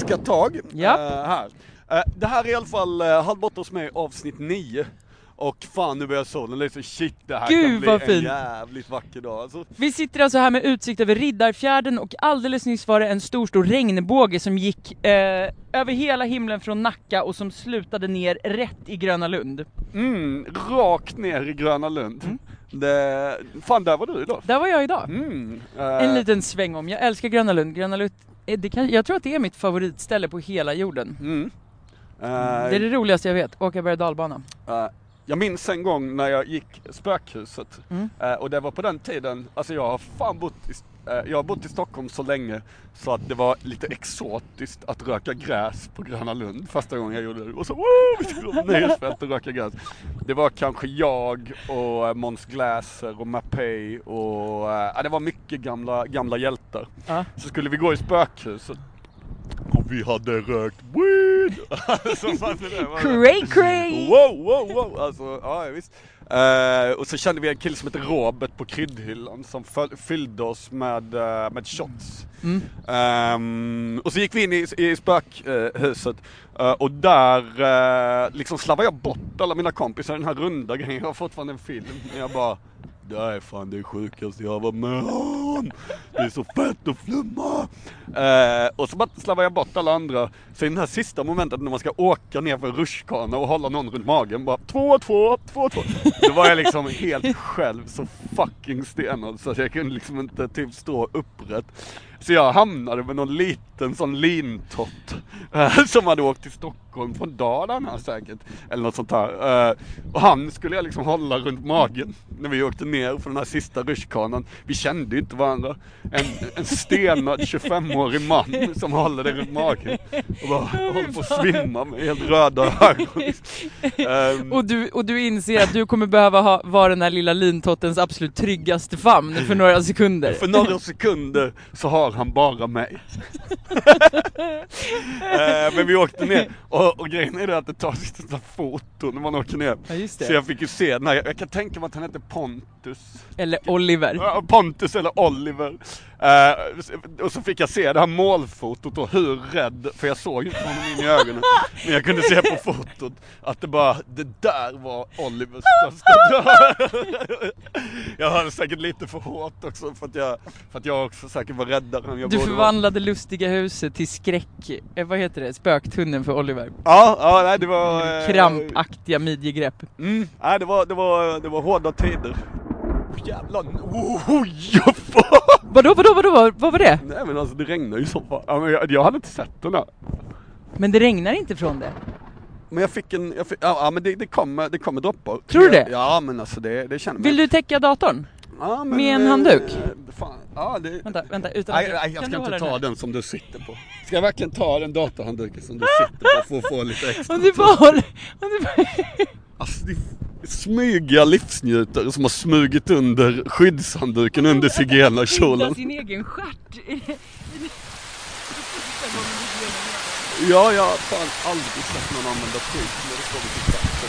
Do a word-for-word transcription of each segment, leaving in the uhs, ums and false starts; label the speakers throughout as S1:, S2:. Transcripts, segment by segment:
S1: ganska tag
S2: Japp.
S1: uh, här. Uh, det här är i alla fall uh, Halv borta hos mig avsnitt nio. Och fan, nu börjar solen lite. Shit, det här
S2: Gud,
S1: kan bli
S2: vad
S1: en
S2: fint.
S1: jävligt vacker dag alltså.
S2: Vi sitter alltså här med utsikt över Riddarfjärden och alldeles nyss var det en stor stor regnbåge som gick eh, över hela himlen från Nacka och som slutade ner rätt i Gröna Lund.
S1: Mm, rakt ner i Gröna Lund.
S2: Mm.
S1: Det, fan, där var du idag.
S2: Där var jag idag.
S1: Mm, uh,
S2: En liten sväng om. Jag älskar Gröna Lund. Gröna Lund, eh, det kan, jag tror att det är mitt favoritställe på hela jorden.
S1: Mm. Uh,
S2: Det är det roligaste jag vet. Åka berg- och dalbana.
S1: Uh, jag minns en gång när jag gick Spökhuset.
S2: Mm.
S1: Uh, och det var på den tiden, alltså jag har fan bott i, uh, jag har bott i Stockholm så länge så att det var lite exotiskt att röka gräs på Gröna Lund första gången jag gjorde det. Och så, woo, vi skulle vara på nöjesfält och röka gräs. Det var kanske jag och uh, Måns Glaser och Mapei och uh, det var mycket gamla, gamla hjältar.
S2: Uh.
S1: Så skulle vi gå i Spökhuset. Och vi hade rökt weed. Alltså,
S2: Cray cray!
S1: Wow, wow, wow. Alltså, ja visst. Uh, och så kände vi en kille som heter Robert på kryddhyllan som föl- fyllde oss med, uh, med shots.
S2: Mm.
S1: Um, och så gick vi in i, i spökhuset uh, och där uh, liksom slavade jag bort alla mina kompisar. Den här runda grejen, jag har fortfarande en film. Jag bara, det är fan det sjukaste jag var med om. Det är så fett att flumma. Uh, och så bara slavade jag bort alla andra. Så i den här sista momentet när man ska åka ner för rutschkana och hålla någon runt magen, bara två, två, två, två. Då var jag liksom helt själv, så fucking stenad så att jag kunde liksom inte typ stå upprätt. Så jag hamnade med någon liten sån lintott äh, som hade åkt till Stockholm från Dalarna säkert. Eller något sånt här. Äh, och han skulle jag liksom hålla runt magen när vi åkte ner för den här sista rutschkanan. Vi kände ju inte varandra. En, en stenad tjugofemårig man som håller det runt magen. Och bara håller på att svimma med helt röda ögon. Um,
S2: och, du, och du inser att du kommer behöva ha, vara den här lilla lintottens absolut tryggaste famn för några sekunder.
S1: För några sekunder så har han bara mig. uh, men vi åkte ner och, och grejen är det att det tar sitt foto när man åker ner.
S2: Ja, just det.
S1: Så jag fick ju se, nej, jag kan tänka mig att han heter Pontus.
S2: Eller Oliver.
S1: Uh, Pontus eller Oliver. Uh, och så fick jag se det här målfotot och hur rädd, för jag såg ju inte honom in i ögonen. Men jag kunde se på fotot att det bara, det där var Olivers största. Jag hade säkert lite för hårt också för att jag, för att jag också säkert var räddare än jag
S2: Du
S1: borde
S2: förvandlade vara. Lustiga huset till skräck, eh, vad heter det? Spöktunneln för Oliver.
S1: Ja, ja, nej, det var eh,
S2: krampaktiga midjegrepp.
S1: Mm, nej, det var det var det var hårda tider. Oh, jävlar. Oh, oh, ja,
S2: vadå, vadå, vadå, vad, vad var det?
S1: Nej, men alltså det regnar ju så fan. Ja, men jag, jag hade inte sett den där.
S2: Men det regnar inte från det.
S1: Men jag fick en jag fick, ja, ja, men det det kommer det kommer droppar.
S2: Tror du det?
S1: Ja, men alltså det det känner man.
S2: Vill du täcka datorn?
S1: Ja, men,
S2: med en handduk?
S1: Eh, fan. Ja, det.
S2: Vänta, vänta, utan
S1: Nej, nej, jag ska inte ta den, den som du sitter på. Ska jag verkligen ta den datorhandduken som du sitter på för att få lite extra?
S2: Om du bara håller, om du bara...
S1: Alltså, det är smygiga livsnjutare som har smugit under skyddshandduken under zigenarkjolen.
S2: sin egen stjärt.
S1: Ja, jag har fan aldrig sett någon använda skit när det kommer till katten.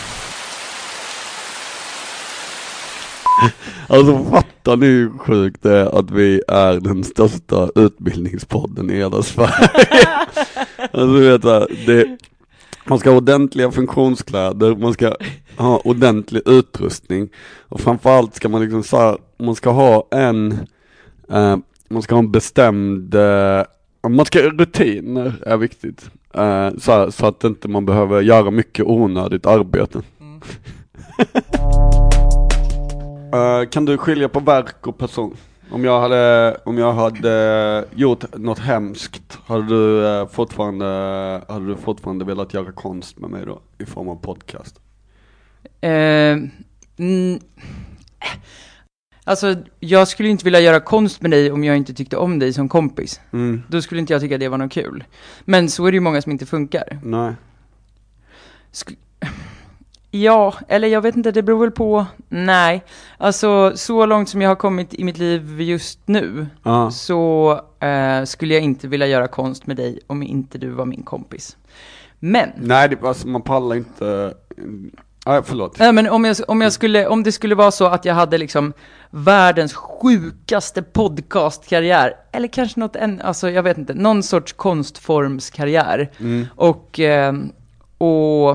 S1: Alltså, fattar ni hur sjukt det är att vi är den största utbildningspodden i hela Sverige? Alltså, du vet det, man ska ha ordentliga funktionskläder, man ska ha ordentlig utrustning och framförallt ska man liksom så här, man ska ha en eh, man ska ha en bestämd eh, man ska rutiner är viktigt eh, så, här, så att inte man behöver göra mycket onödigt arbete. Mm. uh, kan du skilja på verk och person? Om jag hade om jag hade gjort något hemskt, hade du uh, fortfarande hade du fortfarande velat göra konst med mig då i form av podcast?
S2: Uh, mm, alltså jag skulle inte vilja göra konst med dig om jag inte tyckte om dig som kompis. Mm. Då skulle inte jag tycka det var något kul. Men så är det ju många som inte funkar.
S1: Nej.
S2: Sk- Ja, eller jag vet inte, det beror väl på. Nej, alltså så långt som jag har kommit i mitt liv just nu uh. så eh, skulle jag inte vilja göra konst med dig om inte du var min kompis. Men
S1: nej, det, alltså, man pallar inte Ja, förlåt.
S2: Nej, men om, jag, om, jag skulle, om det skulle vara så att jag hade liksom världens sjukaste podcastkarriär, eller kanske något, en, alltså jag vet inte, någon sorts konstformskarriär. Mm. Och, eh, och,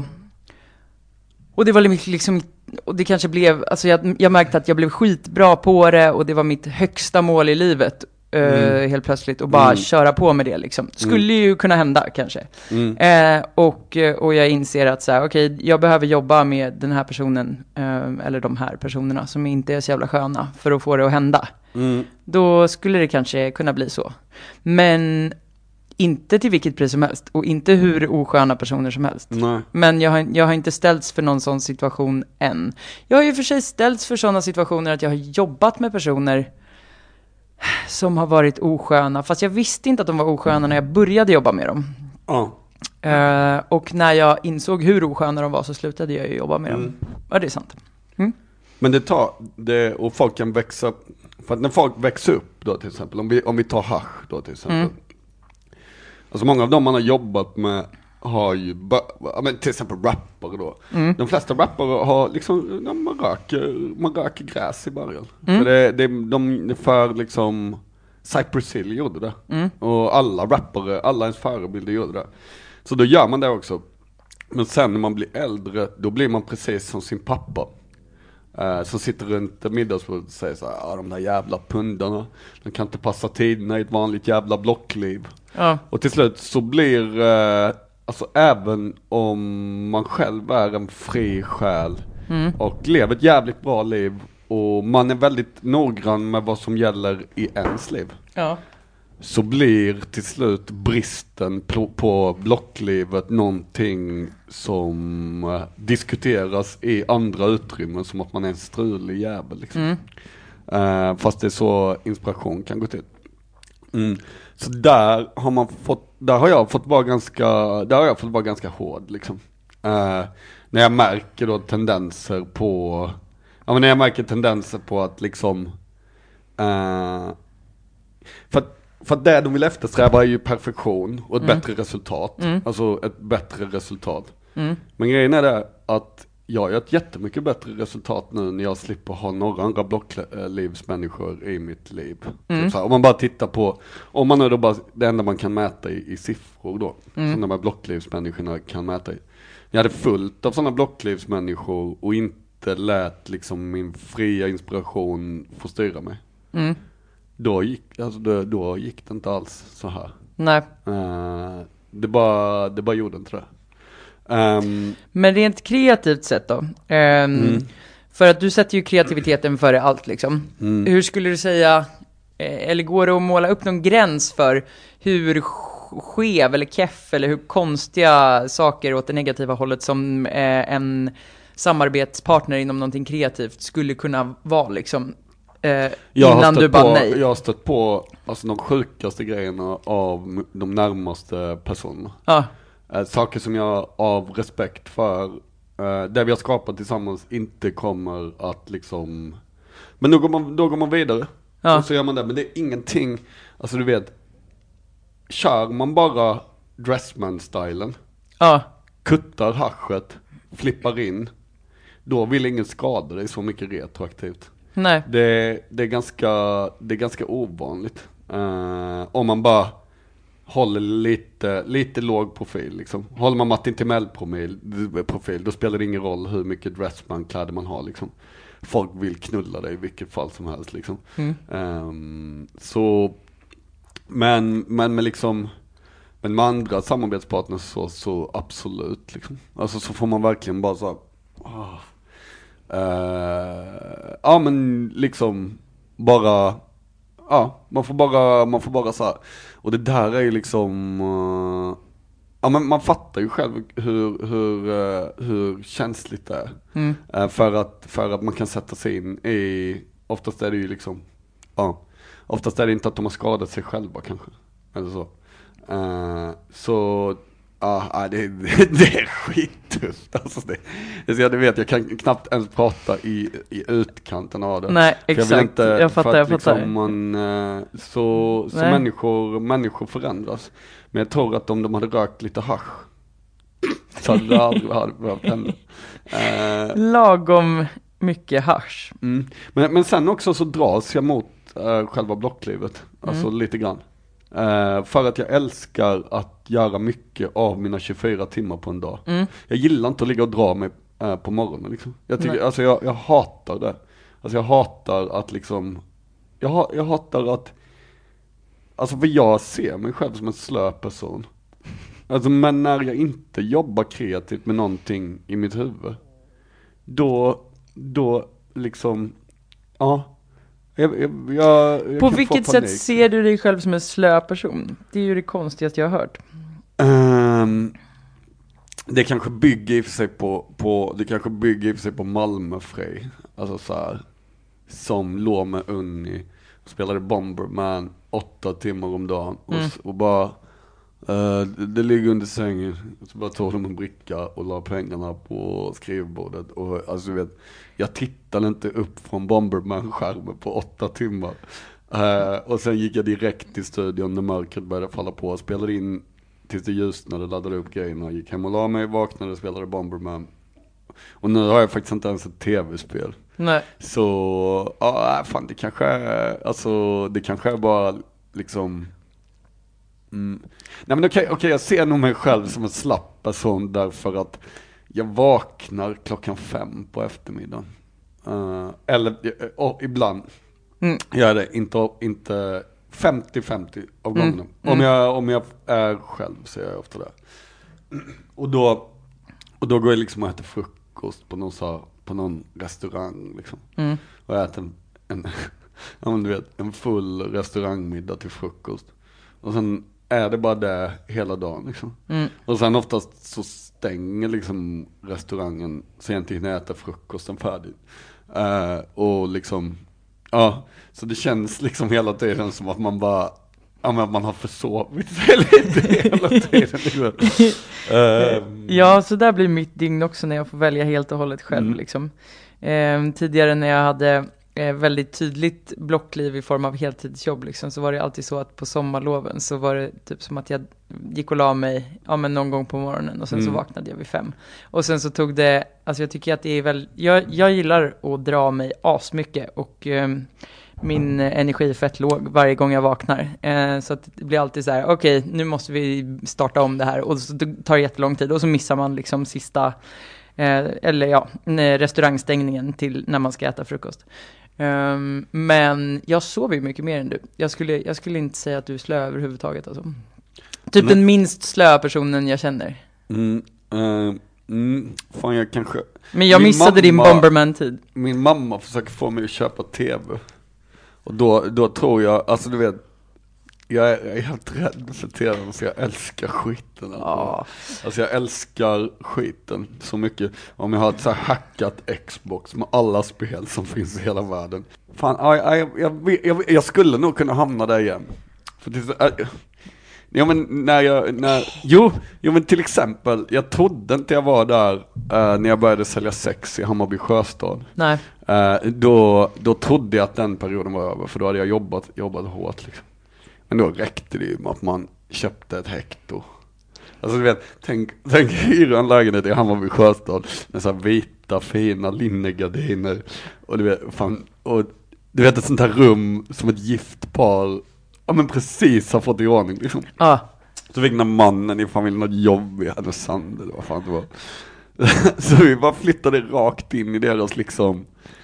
S2: och det var liksom, och det kanske blev, alltså jag, jag märkte att jag blev skitbra på det och det var mitt högsta mål i livet. Mm. Uh, helt plötsligt och bara mm. köra på med det liksom. Skulle mm. ju kunna hända kanske. Mm. Uh, och, och jag inser att så här, okej, okay, jag behöver jobba med den här personen uh, eller de här personerna som inte är så jävla sköna för att få det att hända. Mm. Då skulle det kanske kunna bli så. Men inte till vilket pris som helst och inte hur osköna personer som helst. Nej. Men jag har, jag har inte ställts för någon sån situation än. Jag har ju för sig ställts för sådana situationer att jag har jobbat med personer som har varit osköna. Fast jag visste inte att de var osköna när jag började jobba med dem. Ja. Uh, och när jag insåg hur osköna de var så slutade jag ju jobba med mm. dem. Ja, det är sant. Mm.
S1: Men det tar, det, och folk kan växa, för att när folk växer upp då till exempel, om vi, om vi tar hasch då till exempel. Mm. Alltså många av dem man har jobbat med har ju, ja, men till exempel rappare då. Mm. De flesta rappare har liksom, ja, man, röker, man röker gräs i början. Mm. För det, det, de, de för liksom, Cypress Hill gjorde det. Mm. Och alla rappare, alla ens förebilder gjorde det. Så då gör man det också. Men sen när man blir äldre, då blir man precis som sin pappa. Uh, som sitter runt middagsbordet och säger så här, ja, de där jävla pundarna, de kan inte passa tiderna i ett vanligt jävla blockliv. Ja. Och till slut så blir, uh, alltså även om man själv är en fri själ mm. och lever ett jävligt bra liv och man är väldigt noggrann med vad som gäller i ens liv. Ja. Så blir till slut bristen på, på blocklivet någonting som uh, diskuteras i andra utrymmen, som att man är en strulig jävel liksom. Mm. Uh, fast det är så inspiration kan gå till. Mm. Så där har man fått, där har jag fått vara ganska, där har jag fått vara ganska hård liksom. Uh, när jag märker då tendenser på, ja men när jag märker tendenser på att liksom, uh, för att För att det de vill eftersträva är ju perfektion och ett mm. bättre resultat. Mm. Alltså ett bättre resultat. Mm. Men grejen är det att jag gör ett jättemycket bättre resultat nu när jag slipper ha några andra blocklivsmänniskor i mitt liv. Mm. Så så här, om man bara tittar på, om man nu då bara, det enda man kan mäta i, i siffror då. Mm. Som de här blocklivsmänniskorna kan mäta i. Jag hade fullt av sådana blocklivsmänniskor och inte lät liksom min fria inspiration få styra mig. Mm. Då gick, alltså då, då gick det inte alls så här. Nej. Uh, det, bara, det bara gjorde inte det. Um,
S2: Men rent kreativt sett då? Um, mm. För att du sätter ju kreativiteten före allt liksom. Mm. Hur skulle du säga, eller går det att måla upp någon gräns för hur skev eller keff eller hur konstiga saker åt det negativa hållet som eh, en samarbetspartner inom någonting kreativt skulle kunna vara liksom? Eh, innan du bara
S1: på,
S2: nej.
S1: Jag har stött på alltså, de sjukaste grejerna av de närmaste personerna. Ah. Eh, saker som jag av respekt för eh, det vi har skapat tillsammans inte kommer att liksom, men då går man, då går man vidare. Ah. Och så gör man det, men det är ingenting, alltså du vet, kör man bara Dressman-stylen, ah. kuttar haschet, flippar in, då vill ingen skada dig så mycket retroaktivt. Nej. Det, det, är ganska, det är ganska ovanligt. Uh, om man bara håller lite, lite låg profil. Liksom. Håller man Martin Timell-profil, profil, då spelar det ingen roll hur mycket dressman-kläder man har. Liksom. Folk vill knulla dig i vilket fall som helst. Liksom. Mm. Um, så, men, men med liksom... Men med andra samarbetspartners så, så absolut. Liksom. Alltså så får man verkligen bara så... Oh. Uh, ja men liksom bara ja man får bara man får bara så här. Och det där är ju liksom uh, ja men man fattar ju själv hur hur uh, hur känsligt det är mm. uh, för att för att man kan sätta sig in i, oftast är det ju liksom ja oftast är det inte att de har skadat sig själva kanske eller så uh, så ja, det, det är skittufft. Alltså det, det, jag vet, jag kan knappt ens prata i, i utkanten av det.
S2: Nej, exakt. Jag, inte, jag fattar, jag fattar.
S1: Liksom man, så så människor, människor förändras. Men jag tror att om de hade rökt lite hasch så hade det aldrig hade behövt hända. Uh,
S2: Lagom mycket hasch.
S1: Mm. Men, men sen också så dras jag mot uh, själva blocklivet. Alltså mm. lite grann. Uh, för att jag älskar att göra mycket av mina tjugofyra timmar på en dag.
S2: Mm.
S1: Jag gillar inte att ligga och dra mig uh, på morgonen liksom. Jag tycker, alltså jag, jag hatar det. Alltså jag hatar att liksom, jag, ha, jag hatar att, alltså för jag ser mig själv som en slö person. Alltså men när jag inte jobbar kreativt med någonting i mitt huvud, då, då liksom, ja. Jag, jag, jag, jag
S2: på vilket sätt ser du dig själv som en slö person? Det är ju det konstigaste jag har hört.
S1: Um, det kanske bygger i för sig på, på det kanske bygger i för sig på Malmö Frej. Alltså så här, som låg med Unni och spelade Bomberman åtta timmar om dagen och, mm. och bara uh, det, det ligger under sängen, så bara tog de en bricka och la pengarna på skrivbordet och alltså du vet, jag tittade inte upp från Bomberman-skärmen på åtta timmar. Uh, och sen gick jag direkt till studion när mörkret började falla på och spelade in tills det ljusnade, laddade upp grejerna, gick hem och la mig, vaknade och spelade Bomberman. Och nu har jag faktiskt inte ens ett tv-spel.
S2: Nej.
S1: Så, ja, fan det kanske är, alltså det kanske är bara liksom mm. Nej men okej, okay, okay, jag ser nog mig själv som en slapp person därför att jag vaknar klockan fem på eftermiddagen. Uh, eller, och ibland mm. gör det, inte, inte femtio femtio av gångerna. Mm. Mm. Om, jag, om jag är själv så är jag ofta där. Och då, och då går jag liksom och äter frukost på någon, så, på någon restaurang liksom. Mm. Och jag äter en, en, ja, men du vet, en full restaurangmiddag till frukost. Och sen är det bara det hela dagen liksom. Mm. Och sen oftast så stänger liksom restaurangen sent innan jag äter frukosten färdigt. Uh, och liksom, ja, så det känns liksom hela tiden som att man bara, ja men man har försovit sig lite hela tiden. uh,
S2: ja, så där blir mitt dygn också när jag får välja helt och hållet själv mm. liksom. Uh, tidigare när jag hade uh, väldigt tydligt blockliv i form av heltidsjobb liksom, så var det alltid så att på sommarloven så var det typ som att jag gick och la mig ja, men någon gång på morgonen och sen mm. så vaknade jag vid fem. Och sen så tog det, alltså jag tycker att det är väl, jag, jag gillar att dra mig asmycket och um, min energi är fett låg varje gång jag vaknar. Eh, så att det blir alltid så här, okej, okay, nu måste vi starta om det här. Och så tar det jättelång tid och så missar man liksom sista, eh, eller ja, restaurangstängningen till när man ska äta frukost. Um, men jag sover ju mycket mer än du. Jag skulle, jag skulle inte säga att du är slö överhuvudtaget. Alltså. Typ men, den minst slöa personen jag känner.
S1: Mm, uh, mm, fan jag kanske...
S2: Men jag missade mamma, din Bomberman-tid.
S1: Min mamma försöker få mig att köpa tv. Och då, då tror jag, alltså du vet, jag är, jag är helt rädd för tvn så jag älskar skiten. Alltså.
S2: Ja.
S1: alltså jag älskar skiten så mycket. Om jag har ett så här hackat Xbox med alla spel som finns i hela världen. Fan, jag, jag, jag, jag, jag skulle nog kunna hamna där igen. För det är så, äh, ja men när jag, när, jo, jo men till exempel, jag trodde inte jag var där uh, när jag började sälja sex i Hammarby Sjöstad.
S2: Nej.
S1: Uh, då, då trodde jag att den perioden var över, för då hade jag jobbat, jobbat hårt liksom. Men då räckte det ju med att man köpte ett hekto. Alltså du vet, tänk, tänk hyra en lägenhet i Hammarby Sjöstad med så här vita, fina linnegardiner. Och du vet, fan, och du vet ett sånt här rum som ett gift par, ja men precis har fått i ordning liksom.
S2: Ah.
S1: Så fick den mannen i familjen något jobb i Härnösand eller vad fan det var. Så vi bara flyttade rakt in i deras liksom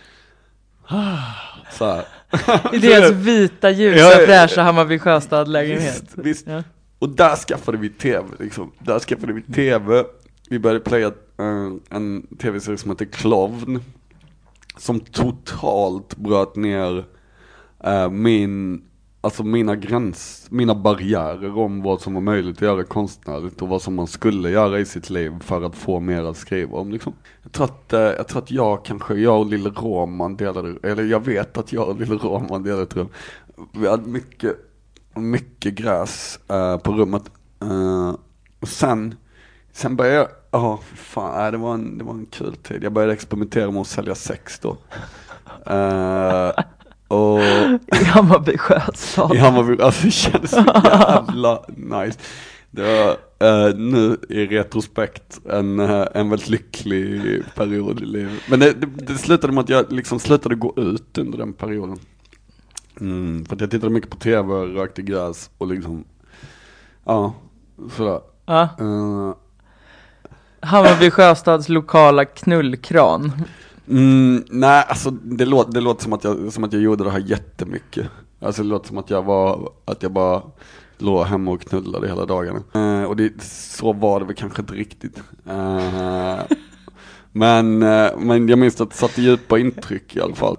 S1: så här.
S2: I deras vita, ljusa, ja, fräscha Hammarby Sjöstad-lägenhet.
S1: Visst, visst. Ja. Och där skaffade vi tv liksom. Där skaffade vi tv. Vi började playa uh, en tv-serie som heter Klovn, som totalt bröt ner uh, min Alltså mina gräns, mina barriärer om vad som var möjligt att göra konstnärligt och vad som man skulle göra i sitt liv för att få mer att skriva om liksom. Jag tror att, eh, jag, tror att jag kanske, jag och Lille Roman delade, eller jag vet att jag och Lille Roman delade ett rum. Vi hade mycket, mycket gräs eh, på rummet. Eh, och sen, sen började jag, ja oh, fan, äh, det, var en, det var en kul tid. Jag började experimentera med att sälja sex då. Eh, Och
S2: i Hammarby Sjöstad.
S1: I Hammarby, alltså det känns så jävla nice. Det var uh, nu i retrospekt en, uh, en väldigt lycklig period i livet. Men det, det, det slutade med att jag liksom slutade gå ut under den perioden. Mm, för att jag tittade mycket på tv, rökte gräs och liksom, ja, sådär.
S2: Ja.
S1: Uh,
S2: Hammarby Sjöstads lokala knullkran.
S1: Mm, nej, alltså det låter, det låter som, att jag, som att jag gjorde det här jättemycket. Alltså det låter som att jag var, att jag bara låg hemma och knullade hela dagarna. Uh, och det, så var det väl kanske inte riktigt. Uh, men, uh, men jag minns att det satte djupa intryck i alla fall.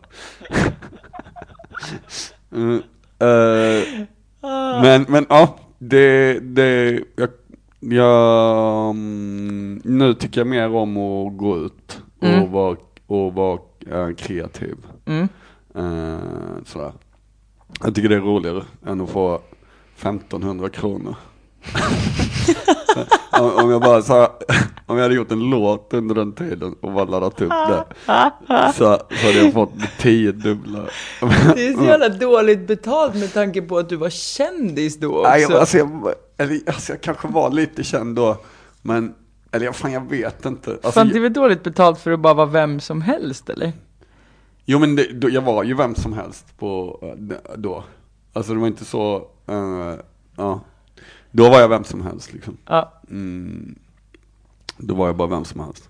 S1: uh, uh, men, men ja, det, det jag, jag, um, nu tycker jag mer om att gå ut och mm. vara och vara äh, kreativ. Mm. Uh, sådär. Jag tycker det är roligare än att få femtonhundra kronor. om, om jag bara så om jag hade gjort en låt under den tiden och bara laddat upp det, så, så hade jag fått tio dubbla.
S2: Det är så jävla dåligt betalt med tanke på att du var kändis då också.
S1: Nej, alltså, jag, eller, alltså jag kanske var lite känd då, men eller fan, jag vet inte. Alltså,
S2: fan, det är väl dåligt betalt för att bara vara vem som helst, eller?
S1: Jo, men det, då, jag var ju vem som helst på då. Alltså det var inte så uh, ja. Då var jag vem som helst liksom.
S2: Ja.
S1: Mm, då var jag bara vem som helst.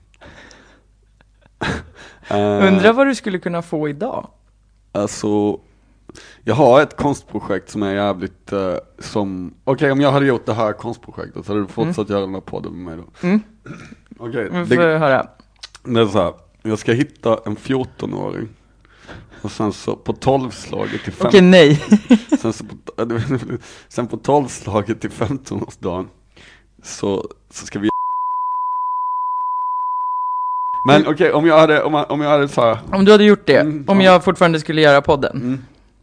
S2: uh, Undrar vad du skulle kunna få idag?
S1: Alltså jag har ett konstprojekt som är jävligt uh, som, okej okay, om jag hade gjort det här konstprojektet så hade du fortsatt mm. göra den här podden med mig då. Mm. Okej, okay,
S2: det, höra.
S1: det är så här, jag ska hitta en fjortonåring och sen så på tolvslaget till femton.
S2: Okej, okay, nej.
S1: sen så på, sen på tolvslaget till femtonårsdagen så så ska vi. Men okej, okay, om jag hade om, om jag hade så här,
S2: om du hade gjort det, mm, om jag fortfarande skulle göra podden. Mm.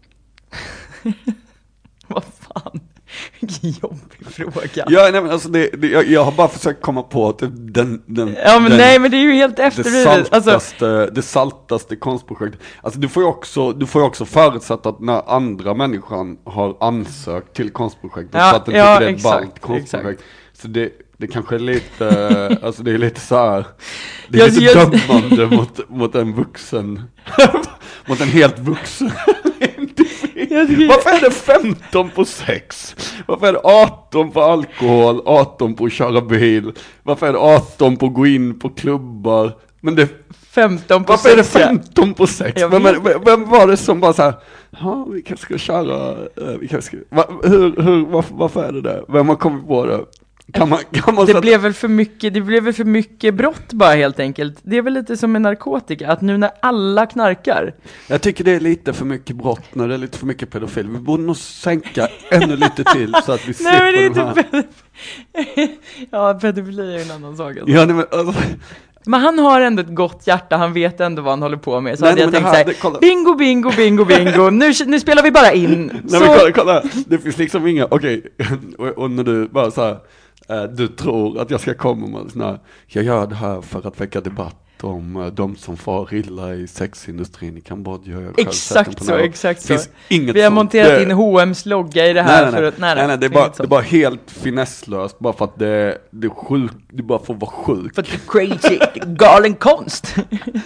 S2: Vad fan? Vilken jobbig fråga.
S1: Ja, nej, men alltså det, det, jag, jag har bara försökt komma på att den, den
S2: ja, men
S1: den,
S2: nej, men det är ju helt efterblivet.
S1: Det saltaste, alltså, det saltaste konstprojektet. Alltså du får ju också, du får ju också förutsätta att när andra människan har ansökt till konstprojektet,
S2: ja,
S1: så att den
S2: ja,
S1: tycker det är ett ballt konstprojekt. Exakt. Så det, det kanske är lite, alltså det är lite så här, det är jag, lite jag, dömande mot, mot en vuxen, mot en helt vuxen. Varför är det femton på sex? Varför är det arton på alkohol, arton på att köra bil? Varför är det arton på att gå in på klubbar? Men det
S2: femton på
S1: varför
S2: sex?
S1: Varför är det femton på sex? Vem, vem, vem var det som bara så här, ja, vi kanske ska köra, vi kanske ska, va, hur, hur, varför, varför är det där? Vem har kommit på det? Kan man, kan man
S2: det, blev väl för mycket, det blev väl för mycket brott bara helt enkelt. Det är väl lite som med narkotika, att nu när alla knarkar.
S1: Jag tycker det är lite för mycket brott när det är lite för mycket pedofil. Vi borde nog sänka ännu lite till så att vi slipper. Nej, men det är inte
S2: pedofil. Ja, pedofili är en annan sak alltså.
S1: Ja, nej, men, alltså.
S2: Men han har ändå ett gott hjärta, han vet ändå vad han håller på med. Så nej, hade jag tänkt
S1: här,
S2: såhär, bingo, bingo, bingo, bingo, nu, nu spelar vi bara in.
S1: Nej,
S2: så...
S1: men kolla, kolla, det finns liksom inga, okej, okay. och, och när du bara så här, du tror att jag ska komma med sån här, jag gör det här för att väcka debatt om de som far illa i sexindustrin i Kambodja.
S2: Exakt så, exakt så.
S1: Vi
S2: har monterat det... in H och M's logga i det här.
S1: Nej, nej,
S2: för att, nej,
S1: nej, nej det, är bara, det är bara helt finesslöst, bara för att det, det är sjukt, det bara får vara sjukt.
S2: För att det är crazy, galen konst.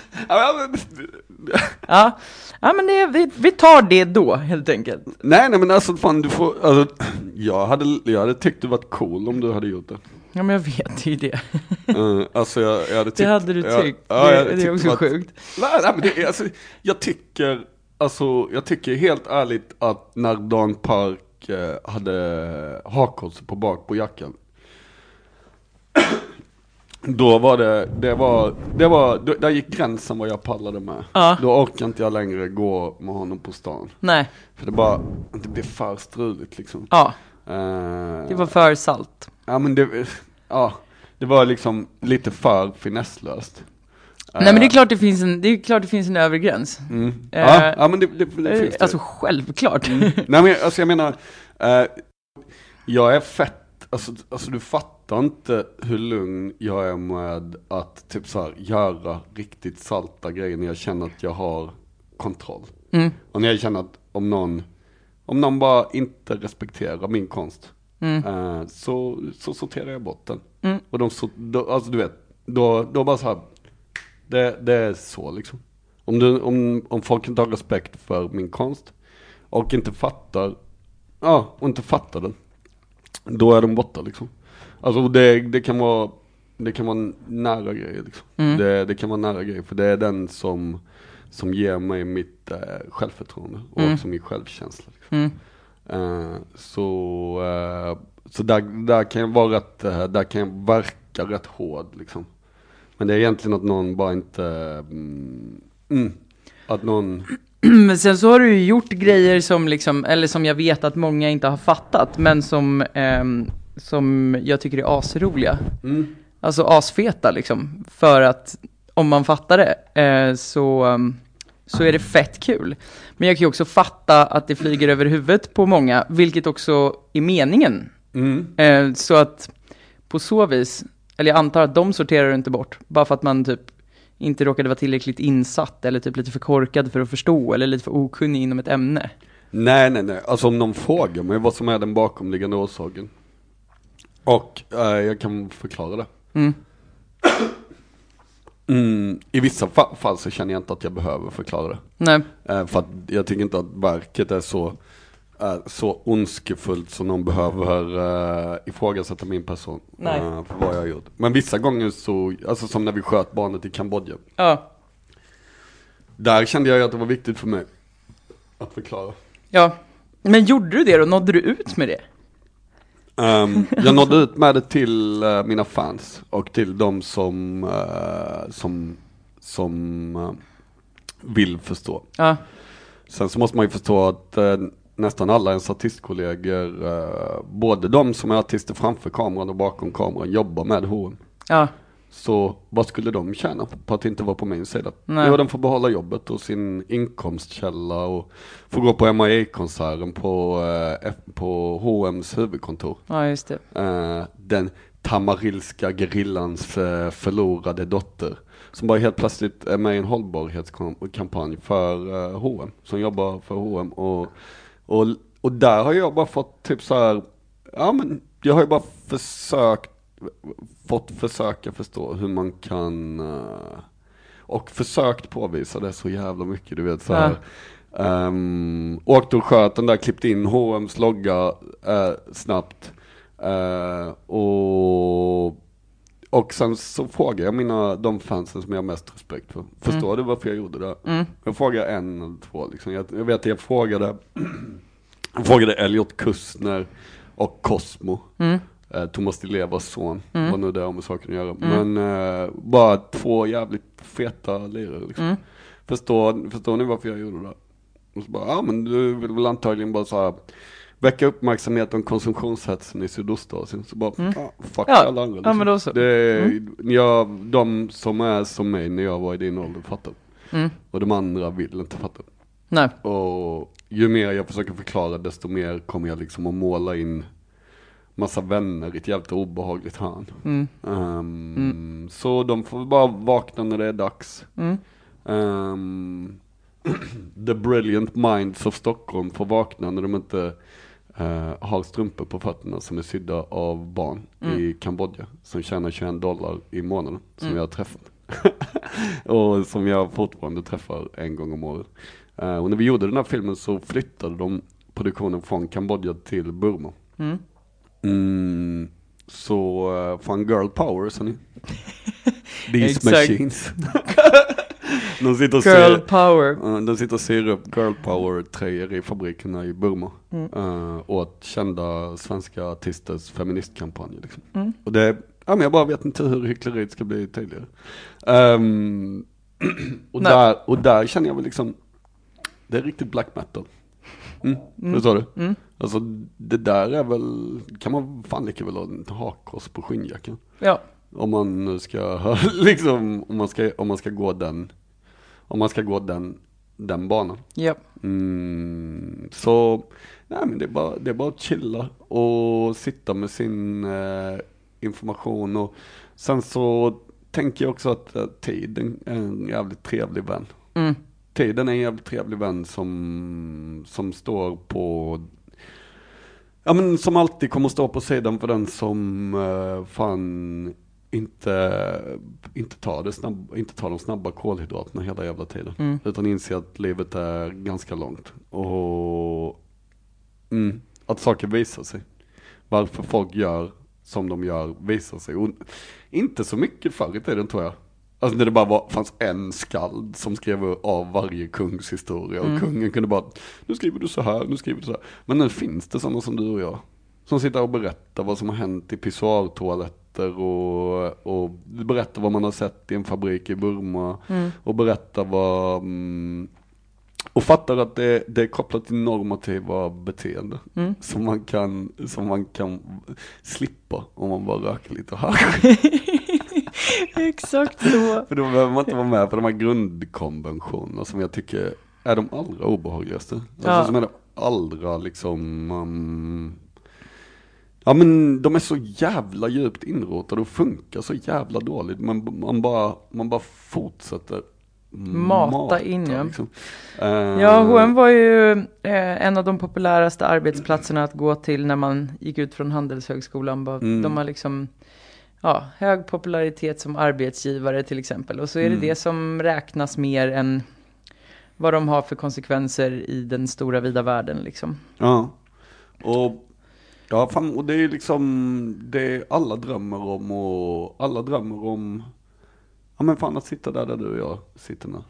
S2: Ja. Ja, men det, vi, vi tar det då, helt enkelt.
S1: Nej, nej, men alltså, fan, du får, alltså, jag hade, jag hade tyckt det var cool om du hade gjort det.
S2: Ja, men jag vet ju det.
S1: uh, alltså, jag, jag hade tyckt...
S2: Det hade du tyckt.
S1: Jag, ja,
S2: det, det är också att, sjukt.
S1: Nej, nej, men det, alltså, jag tycker, alltså, jag tycker helt ärligt att när Dan Park eh, hade hakkors på bak på jackan, då var det, det var, det var, då, där gick gränsen vad jag pallade med. Ja. Då orkar inte jag längre gå med honom på stan.
S2: Nej.
S1: För det bara, det blev för struligt liksom.
S2: Ja.
S1: Uh,
S2: det var för salt.
S1: Ja, men det, ja, det var liksom lite för finesslöst.
S2: Nej, men det är klart det finns en, det är klart det finns en övre gräns.
S1: Mm. Uh, ja, ja, men det, det, det finns det.
S2: Alltså självklart.
S1: Mm. Nej, men alltså jag menar, uh, jag är fett, alltså, alltså du fattar inte hur lugn jag är med att typ så här, göra riktigt salta grejer när jag känner att jag har kontroll. Mm. Och när jag känner att om någon, om någon bara inte respekterar min konst,
S2: Mm.
S1: Uh, så, så sorterar jag bort den.
S2: Mm.
S1: Och de så, då, alltså du vet, då, då bara så här, det, det är så liksom. Om, du, om, om folk inte har respekt för min konst och inte fattar, ja, och inte fattar den, då är de borta liksom. Alltså det, det kan vara, det kan vara nära grejer liksom.
S2: Mm.
S1: Det, det kan vara nära grejer, för det är den som, som ger mig mitt äh, självförtroende och
S2: mm.
S1: också min självkänsla liksom.
S2: Mm.
S1: Uh, så uh, så där, där kan jag vara rätt, uh, där kan jag verka rätt hård liksom. Men det är egentligen att någon bara inte mm, mm, att någon
S2: Men sen så har du ju gjort grejer som liksom, eller som jag vet att många inte har fattat, men som ehm, som jag tycker är asroliga.
S1: mm.
S2: Alltså asfeta liksom, för att om man fattar det eh, så um, så är det fett kul. Men jag kan ju också fatta att det flyger över huvudet på många, vilket också är meningen.
S1: Mm.
S2: Eh, så att på så vis, eller jag antar att de sorterar inte bort, bara för att man typ inte råkade vara tillräckligt insatt eller typ lite för korkad för att förstå eller lite för okunnig inom ett ämne.
S1: Nej, nej, nej. Alltså om någon frågar mig vad som är den bakomliggande orsaken. Och äh, jag kan förklara det.
S2: Mm.
S1: Mm, I vissa fa- fall så känner jag inte att jag behöver förklara det.
S2: Nej.
S1: Äh, för att jag tycker inte att verket är så, äh, så ondskefullt som någon behöver äh, ifrågasätta min person äh, för vad jag har gjort. Men vissa gånger så, alltså som när vi sköt barnet i Kambodja.
S2: Ja.
S1: Där kände jag att det var viktigt för mig att förklara.
S2: Ja. Men gjorde du det då? Nådde du ut med det?
S1: Um, jag nådde ut med det till uh, mina fans och till de som uh, som, som uh, vill förstå.
S2: Ja.
S1: Sen så måste man ju förstå att uh, nästan alla ens artistkollegor, uh, både de som är artister framför kameran och bakom kameran, jobbar med H M.
S2: Ja.
S1: Så vad skulle de tjäna på att inte vara på min sida?
S2: Nej.
S1: Jo, de får behålla jobbet och sin inkomstkälla och få gå på M I A-konserten på, eh, på H M:s huvudkontor.
S2: Ja, just det.
S1: Eh, den tamarilska gerillans eh, förlorade dotter som bara helt plötsligt är med i en hållbarhetskampanj för eh, H M, som jobbar för H M. Och, och, och där har jag bara fått typ så här, ja men jag har ju bara försökt fått försöka förstå hur man kan uh, och försökt påvisa det så jävla mycket, du vet så här. Ja. Um, åkt och sköt den där, klippt in H M:s logga uh, snabbt uh, och och sen så frågar jag mina, de fansen som jag har mest respekt för, förstår mm. du varför jag gjorde det? Mm. Jag frågar en eller två liksom. jag, jag vet att jag frågade jag frågade Elliot Kustner och Cosmo. Mm. Uh, Thomas Di Levas son, mm. vad nu det har med saken att göra. Mm. Men uh, bara två jävligt feta lirare liksom. Mm. Förstår, förstår ni varför jag gjorde det? Och så bara, ja men du vill väl antagligen bara så här väcka uppmärksamhet om konsumtionshetsen i Sydostasien. Så bara, mm. ah, fuck
S2: ja.
S1: alla andra liksom.
S2: Ja, men då så.
S1: Det,
S2: mm.
S1: jag, de som är som mig när jag var i din ålder fattar. Mm. Och de andra vill inte fatta.
S2: Nej.
S1: Och ju mer jag försöker förklara, desto mer kommer jag liksom att måla in massa vänner i ett jävligt obehagligt hörn. Mm. Um, mm. Så de får bara vakna när det är dags. Mm. Um, the brilliant minds of Stockholm får vakna när de inte uh, har strumpor på fötterna som är sydda av barn mm. i Kambodja som tjänar tjugoen dollar i månaden som mm. jag har träffat. Och som jag fortfarande träffar en gång om året. Uh, och när vi gjorde den här filmen så flyttade de produktionen från Kambodja till Burma. Mm. Mm, så uh, fan girl power, så ni. These machines. de sitter och
S2: girl
S1: ser,
S2: power.
S1: Uh, de sitter och ser upp girl power tröjor i fabrikerna i Burma. Mm. Uh, åt kända svenska artisters feministkampanjer liksom. Mm. Och det, ja men jag bara vet inte hur hyckleriet ska bli tydligare. Um, och, där, och där känner jag väl liksom, det är riktigt black metal. Mm, mm. Förstår du? Mm. Alltså det där är väl, kan man fan lika väl ha en hakkors på skinnjackan. Ja. Om man ska liksom, om man ska, om man ska gå den, om man ska gå den, den banan. Ja. Mm, så, nej men det är bara, det är bara att chilla och sitta med sin eh, information. Och sen så tänker jag också att eh, tiden är en jävligt trevlig vän. Mm. Tiden är en jävligt trevlig vän som, som står på Ja, men som alltid kommer stå på sidan för den som uh, fan inte, inte, tar det snabb, inte tar de snabba kolhydraterna hela jävla tiden. Mm. Utan inser att livet är ganska långt. Och mm, att saker visar sig. Varför folk gör som de gör visar sig. Och inte så mycket förr i tiden, tror jag. Alltså när det bara var, fanns en skald som skrev av varje kungs historia. Och mm. kungen kunde bara, nu skriver du så här, nu skriver du så här. Men nu finns det sådana som du och jag. Som sitter och berättar vad som har hänt i pissoartoaletter. Och, och berättar vad man har sett i en fabrik i Burma. Mm. Och berättar vad... Mm, och fattar att det, det är kopplat till normativa beteende. Mm. Som, man kan, som man kan slippa om man bara röker lite här.
S2: Exakt så.
S1: För då behöver man inte vara med på de här grundkonventionerna som jag tycker är de allra obehagligaste. Alltså ja. Som är de allra liksom... Um, ja, men de är så jävla djupt inrotade och funkar så jävla dåligt. Men man bara, man bara fortsätter
S2: mata, mata in, ja. Liksom. Uh, ja, H och M var ju eh, en av de populäraste arbetsplatserna att gå till när man gick ut från Handelshögskolan. Bara, mm. De har liksom... Ja, hög popularitet som arbetsgivare till exempel. Och så är mm. det det som räknas mer än vad de har för konsekvenser i den stora vida världen liksom.
S1: Ja, och, ja, fan, och det är liksom det alla drömmer om och alla drömmer om, ja men fan att sitta där där du och jag sitter nu.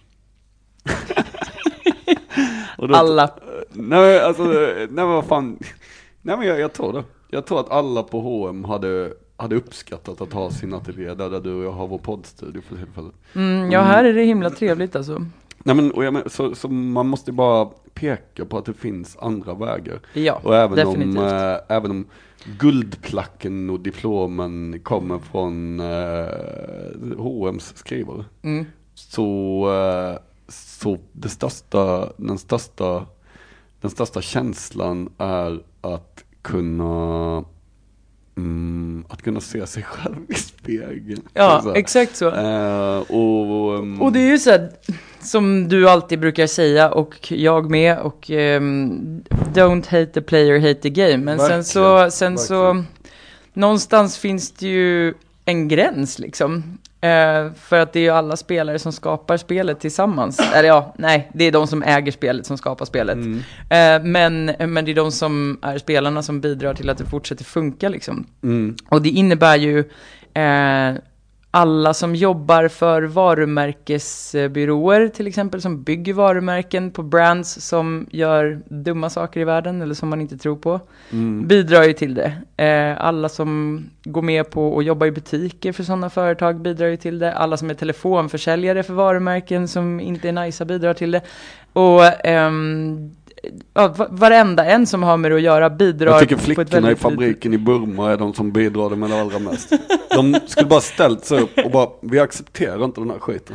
S1: och då,
S2: alla.
S1: Nej, alltså, nej men vad fan, nej men jag, jag tror det. Jag tror att alla på H och M hade... hade uppskattat att ha sin ateljé där, där du och jag har vår poddstudio för tillfället.
S2: Mm, ja, här är det himla trevligt alltså.
S1: Nej, men, och jag men, så, så man måste bara peka på att det finns andra vägar.
S2: Ja,
S1: och även
S2: definitivt.
S1: Om, äh, även om guldplacken och diplomen kommer från äh, H och M's skrivare. Mm. Så, äh, så det största, den, största, den största känslan är att kunna... Mm, att kunna se sig själv i spegeln.
S2: Ja, så exakt så.
S1: Uh, och, um...
S2: och det är ju så här, som du alltid brukar säga och jag med och um, don't hate the player, hate the game. Men verkligen, sen så sen så någonstans finns det ju en gräns liksom. Uh, för att det är ju alla spelare som skapar spelet tillsammans. Eller ja, nej, det är de som äger spelet som skapar spelet. Mm. Uh, men, men det är de som är spelarna som bidrar till att det fortsätter funka liksom. Mm. Och det innebär ju uh, alla som jobbar för varumärkesbyråer till exempel, som bygger varumärken på brands som gör dumma saker i världen eller som man inte tror på, mm. bidrar ju till det. Eh, alla som går med på att jobba i butiker för sådana företag bidrar ju till det. Alla som är telefonförsäljare för varumärken som inte är nice bidrar till det. Och ehm, ja, varenda en som har med det att göra bidrar.
S1: Jag tycker flickorna i fabriken i Burma är de som bidrar med det allra mest. De skulle bara ställt sig upp och bara, vi accepterar inte den här skiten.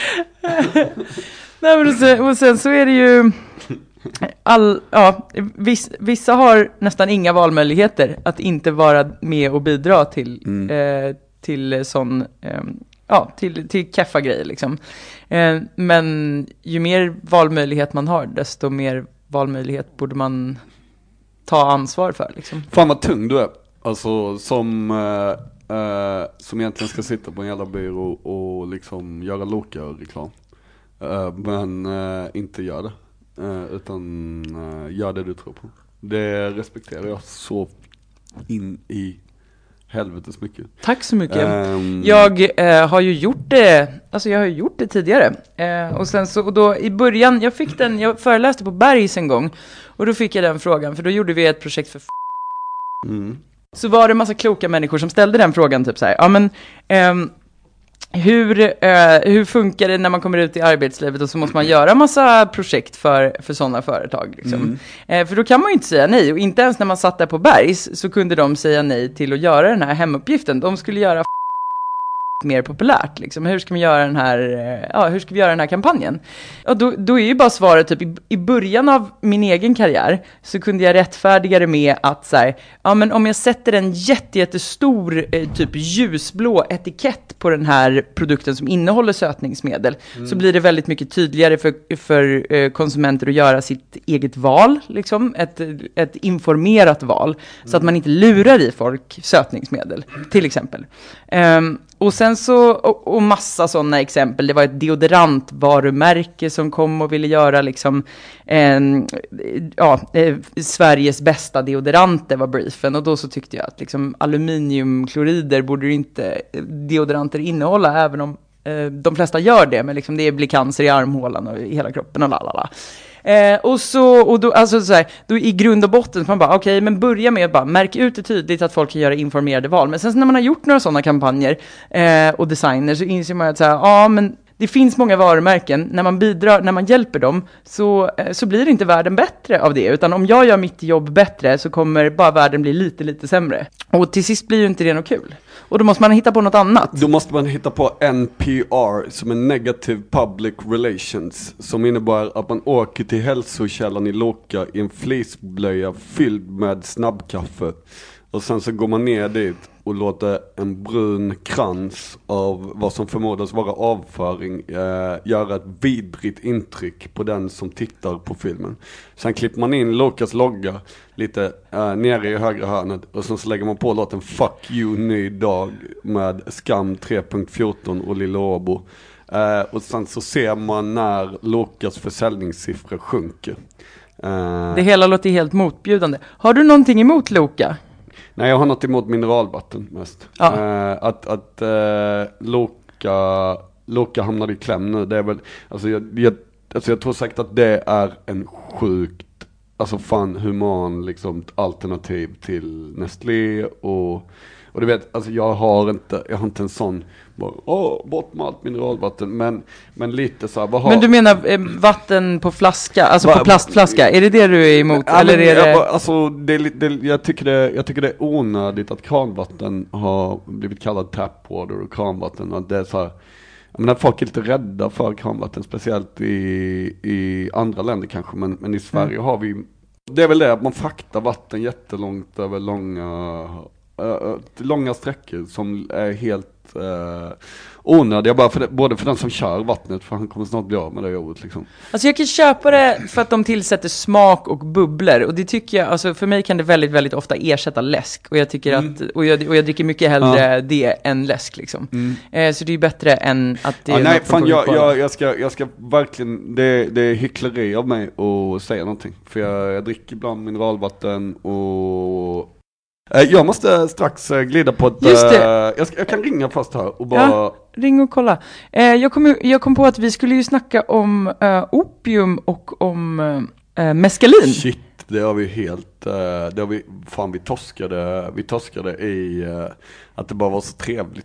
S2: Nej, men och sen, och sen så är det ju all, ja, viss, vissa har nästan inga valmöjligheter att inte vara med och bidra till mm. eh, till sån eh, ja, till, till keffa grejer liksom. Eh, men ju mer valmöjlighet man har, desto mer valmöjlighet borde man ta ansvar för liksom.
S1: Fan vad tung du är. Alltså som uh, uh, som egentligen ska sitta på en jävla byrå och liksom göra Loka-reklam. Uh, men uh, inte gör det. Uh, utan uh, gör det du tror på. Det respekterar jag så in i helvetes mycket.
S2: Tack så mycket. Um, jag eh, har ju gjort det, alltså jag har ju gjort det tidigare. Eh, och sen så, och då i början, jag fick den, jag föreläste på Bergs en gång. Och då fick jag den frågan, för då gjorde vi ett projekt för f- mm. Så var det en massa kloka människor som ställde den frågan, typ så här, ja men... Ehm, Hur, eh, hur funkar det när man kommer ut i arbetslivet och så måste man göra massa projekt för, för sådana företag liksom. Mm. Eh, för då kan man ju inte säga nej, och inte ens när man satt där på Bergs så kunde de säga nej till att göra den här hemuppgiften. De skulle göra f- mer populärt liksom. Hur ska vi göra den här ja, hur ska vi göra den här kampanjen? Och då, då är ju bara svaret typ i, i början av min egen karriär så kunde jag rättfärdiga det med att så här, ja men om jag sätter en jätte, jättestor eh, typ ljusblå etikett på den här produkten som innehåller sötningsmedel mm. så blir det väldigt mycket tydligare för, för eh, konsumenter att göra sitt eget val liksom, ett, ett informerat val mm. så att man inte lurar i folk sötningsmedel till exempel. Um, och sen så, och, och massa sådana exempel. Det var ett deodorantvarumärke som kom och ville göra liksom en, ja, eh, Sveriges bästa deodoranter var briefen. Och då så tyckte jag att liksom aluminiumklorider borde inte deodoranter innehålla, även om eh, de flesta gör det. Men liksom det blir cancer i armhålan och i hela kroppen och lalala. Eh, och så, och då, alltså så här, då i grund och botten så man bara, okej, okay, men börja med att bara märka ut det tydligt att folk kan göra informerade val. Men sen när man har gjort några sådana kampanjer eh, och designer så inser man att så här, ja men det finns många varumärken, när man bidrar, när man hjälper dem så, eh, så blir inte världen bättre av det. Utan om jag gör mitt jobb bättre så kommer bara världen bli lite, lite sämre. Och till sist blir ju inte det något kul. Och då måste man hitta på något annat.
S1: Då måste man hitta på N P R som är Negative Public Relations. Som innebär att man åker till hälsokällan i Loka i en fleeceblöja fylld med snabbkaffe. Och sen så går man ner dit och låter en brun krans av vad som förmodas vara avföring eh, göra ett vidrigt intryck på den som tittar på filmen. Sen klipper man in Lokas logga lite eh, nere i högra hörnet och sen så lägger man på låten Fuck You Ny Dag med Skam tre punkt fjorton och Lilla Åbo. Eh, och sen så ser man när Lokas försäljningssiffror sjunker. Eh,
S2: det hela låter helt motbjudande. Har du någonting emot Loka?
S1: Nej, jag har något emot mineralvatten mest. Ja. Uh, att att uh, Loka, Loka hamnar i kläm nu. Det är väl, alltså jag, jag, alltså jag tror säkert att det är en sjukt, alltså fan human liksom, alternativ till Nestlé och och du vet, alltså jag har inte, jag har inte en sån bara, åh, bort med allt mineralvatten, men, men lite så här, vad har...
S2: Men du menar eh, vatten på flaska, alltså Va, på plastflaska, är det det du är emot?
S1: Ja,
S2: eller
S1: men,
S2: är det...
S1: jag, alltså, det, det, jag, tycker det, jag tycker det är onödigt att kranvatten har blivit kallad tap water och kranvatten, och det är så här, jag menar, folk är lite rädda för kranvatten, speciellt i, i andra länder kanske, men, men i Sverige mm. har vi, det är väl det att man fraktar vatten jättelångt över långa... Uh, långa sträckor som är helt uh, onödiga bara för det, både för den som kör vattnet, för han kommer snart bli av med det jobbet liksom.
S2: Alltså jag kan köpa det för att de tillsätter smak och bubblor, och det tycker jag, alltså för mig kan det väldigt väldigt ofta ersätta läsk, och jag tycker mm. att och jag, och jag dricker mycket hellre ja. det än läsk liksom. Mm. Eh, så det är bättre än att det
S1: ja,
S2: är
S1: nej fan jag, jag, jag ska jag ska verkligen det, det är hyckleri av mig att säga någonting, för jag, jag dricker ibland mineralvatten och jag måste strax glida på ett...
S2: Just det.
S1: Jag, ska, jag kan ringa fast här och bara...
S2: Ja, ring och kolla. Jag kom, jag kom på att vi skulle ju snacka om uh, opium och om uh, meskalin.
S1: Shit, det har vi helt... Uh, det har vi, fan, vi torskade, vi torskade i uh, att det bara var så trevligt.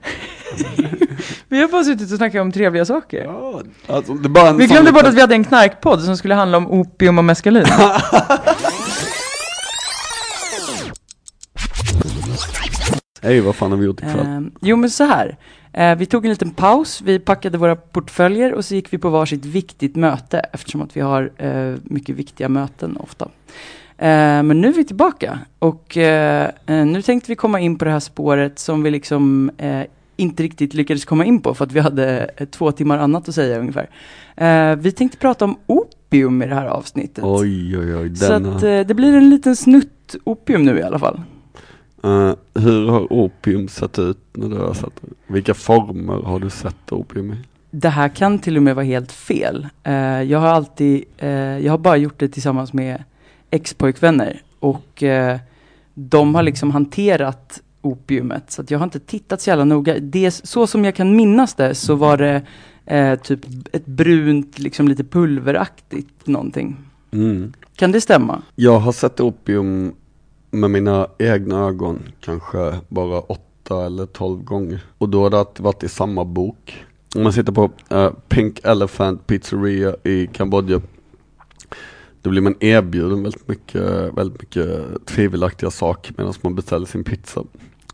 S2: Vi har bara suttit och snackat om trevliga saker.
S1: Ja, alltså, det bara en
S2: vi glömde bort
S1: liten...
S2: att vi hade en knarkpodd som skulle handla om opium och meskalin.
S1: Hej, vad fan har vi gjort ikväll?
S2: Uh, jo men så här, uh, vi tog en liten paus, vi packade våra portföljer och så gick vi på varsitt viktigt möte, eftersom att vi har uh, mycket viktiga möten ofta. Uh, men nu är vi tillbaka och uh, uh, nu tänkte vi komma in på det här spåret som vi liksom uh, inte riktigt lyckades komma in på för att vi hade uh, två timmar annat att säga ungefär. Uh, vi tänkte prata om opium i det här avsnittet.
S1: Oj, oj, oj.
S2: Så att, uh, det blir en liten snutt opium nu i alla fall.
S1: Uh, hur har opium sett ut när du har sett det? Vilka former har du sett opium i?
S2: Det här kan till och med vara helt fel. Uh, jag har alltid, uh, jag har bara gjort det tillsammans med ex-pojkvänner. Och uh, de har liksom hanterat opiumet. Så att jag har inte tittat så jävla noga. Det, så som jag kan minnas det så var det uh, typ ett brunt, liksom lite pulveraktigt någonting. Mm. Kan det stämma?
S1: Jag har sett opium med mina egna ögon kanske bara åtta eller tolv gånger. Och då har det varit i samma bok. Om man sitter på uh, Pink Elephant Pizzeria i Kambodja, då blir man erbjuden väldigt mycket, väldigt mycket tvivelaktiga saker medan man beställer sin pizza.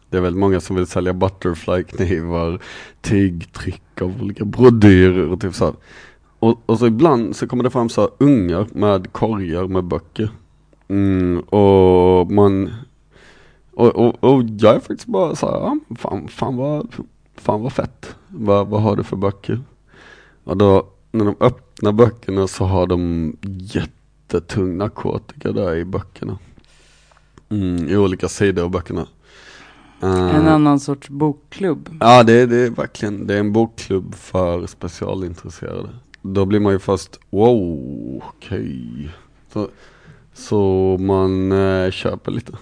S1: Det är väl många som vill sälja butterfly-knivar, tygtryck av olika brodyrer och typ så här. Och, och så ibland så kommer det fram så här ungar med korgar med böcker. Mm, och man och, och, och jag är faktiskt bara så här, ja, fan, fan, vad, fan vad fett. Vad, vad har du för böcker? Och då när de öppnar böckerna så har de jättetung narkotika där i böckerna. Mm, i olika sidor av böckerna. Uh,
S2: en annan sorts bokklubb.
S1: Ja, det, det är verkligen, det är en bokklubb för specialintresserade. Då blir man ju först, wow, okej. Okay. Så, så man uh, köper lite.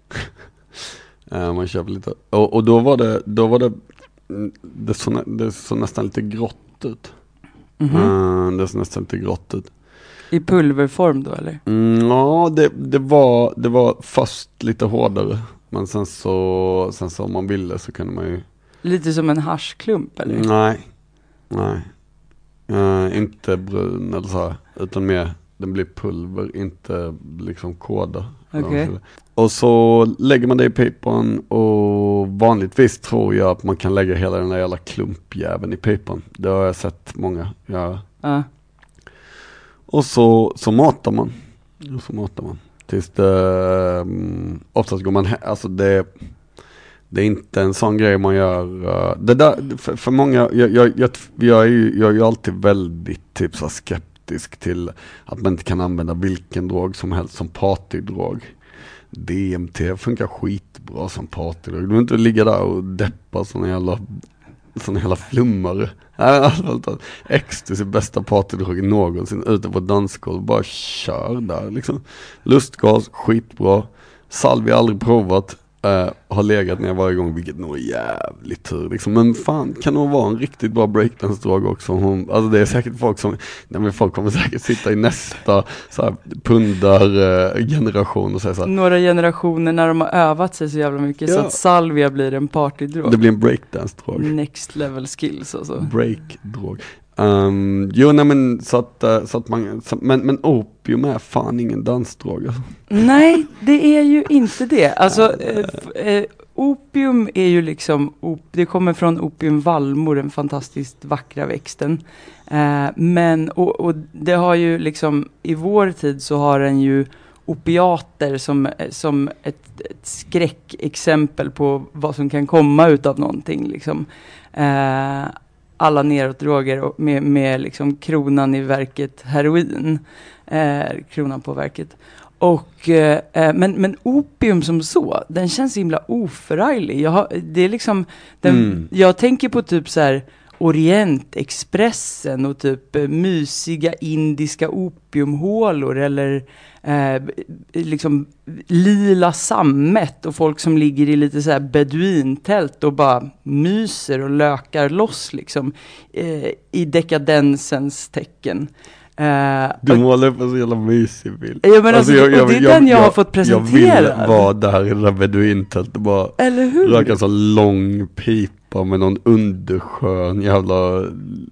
S1: uh, man köper lite. Och, och då var det, då var det, det såg det så nästan lite grått ut. Mm-hmm. Uh, det såg nästan lite grått ut.
S2: I pulverform då, eller?
S1: Mm, ja, det, det, var, det var först lite hårdare. Men sen så, sen så om man ville så kunde man ju...
S2: Lite som en haschklump, eller?
S1: Nej, nej. Uh, inte brun eller så här, utan mer, den blir pulver, inte liksom kåda.
S2: Okay.
S1: Och så lägger man det i pipan och vanligtvis tror jag att man kan lägga hela den där jävla klumpjäveln i pipan. Det har jag sett många göra.
S2: Uh.
S1: Och så, så matar man. Och så matar man. Tills det, um, oftast går man, he- alltså det, det är inte en sån grej man gör. Uh, det där, för, för många, jag, jag, jag, jag, är ju, jag är ju alltid väldigt typ, så skeptisk till att man inte kan använda vilken drog som helst som partydrog. D M T funkar skitbra som partydrog. Du vill inte ligga där och deppa såna jävla sån hela flummare. Ecstasy bästa partydrogen någonsin ute på dansgolv. Bara kör där liksom. Lustgas, skitbra. Salvi aldrig provat. Uh, har legat ner varje gång, vilket nog är jävligt tur liksom. Men fan, kan nog vara en riktigt bra breakdance-drag också. Hon, alltså det är säkert folk som, nej men folk kommer säkert sitta i nästa så här, pundar-generation uh, och säga så här.
S2: Några generationer när de har övat sig så jävla mycket, ja. Så att salvia blir en partydrog.
S1: Det blir en breakdance-drag.
S2: Next level skills alltså.
S1: Break-drog. Um, jo, nej men så att, uh, så att man, så, men, men opium är fan ingen dansdrog alltså.
S2: Nej, det är ju inte det. Alltså, eh, eh, opium är ju liksom, op- det kommer från opium vallmo, den fantastiskt vackra växten. Eh, men, och, och det har ju liksom, i vår tid så har den ju opiater som, som ett, ett skräckexempel på vad som kan komma utav någonting liksom. Eh, alla neråtdroger med, med liksom kronan i verket heroin. Eh, kronan på verket. Och, eh, men, men opium som så, den känns så himla oförarglig. Jag, har, det är liksom, den, mm. jag tänker på typ så här Orientexpressen och typ eh, mysiga indiska opiumhålor eller eh, liksom lila sammet och folk som ligger i lite så här beduintält och bara myser och lökar loss liksom eh, i dekadensens tecken.
S1: Uh, du målar upp en så jävla mysig bild.
S2: Ja, men alltså, alltså, jag, och det är jag, den jag, jag har fått presentera.
S1: Jag vill vara där i det där beduintältet och bara
S2: eller hur?
S1: Röka en sån lång pipa med någon underskön jävla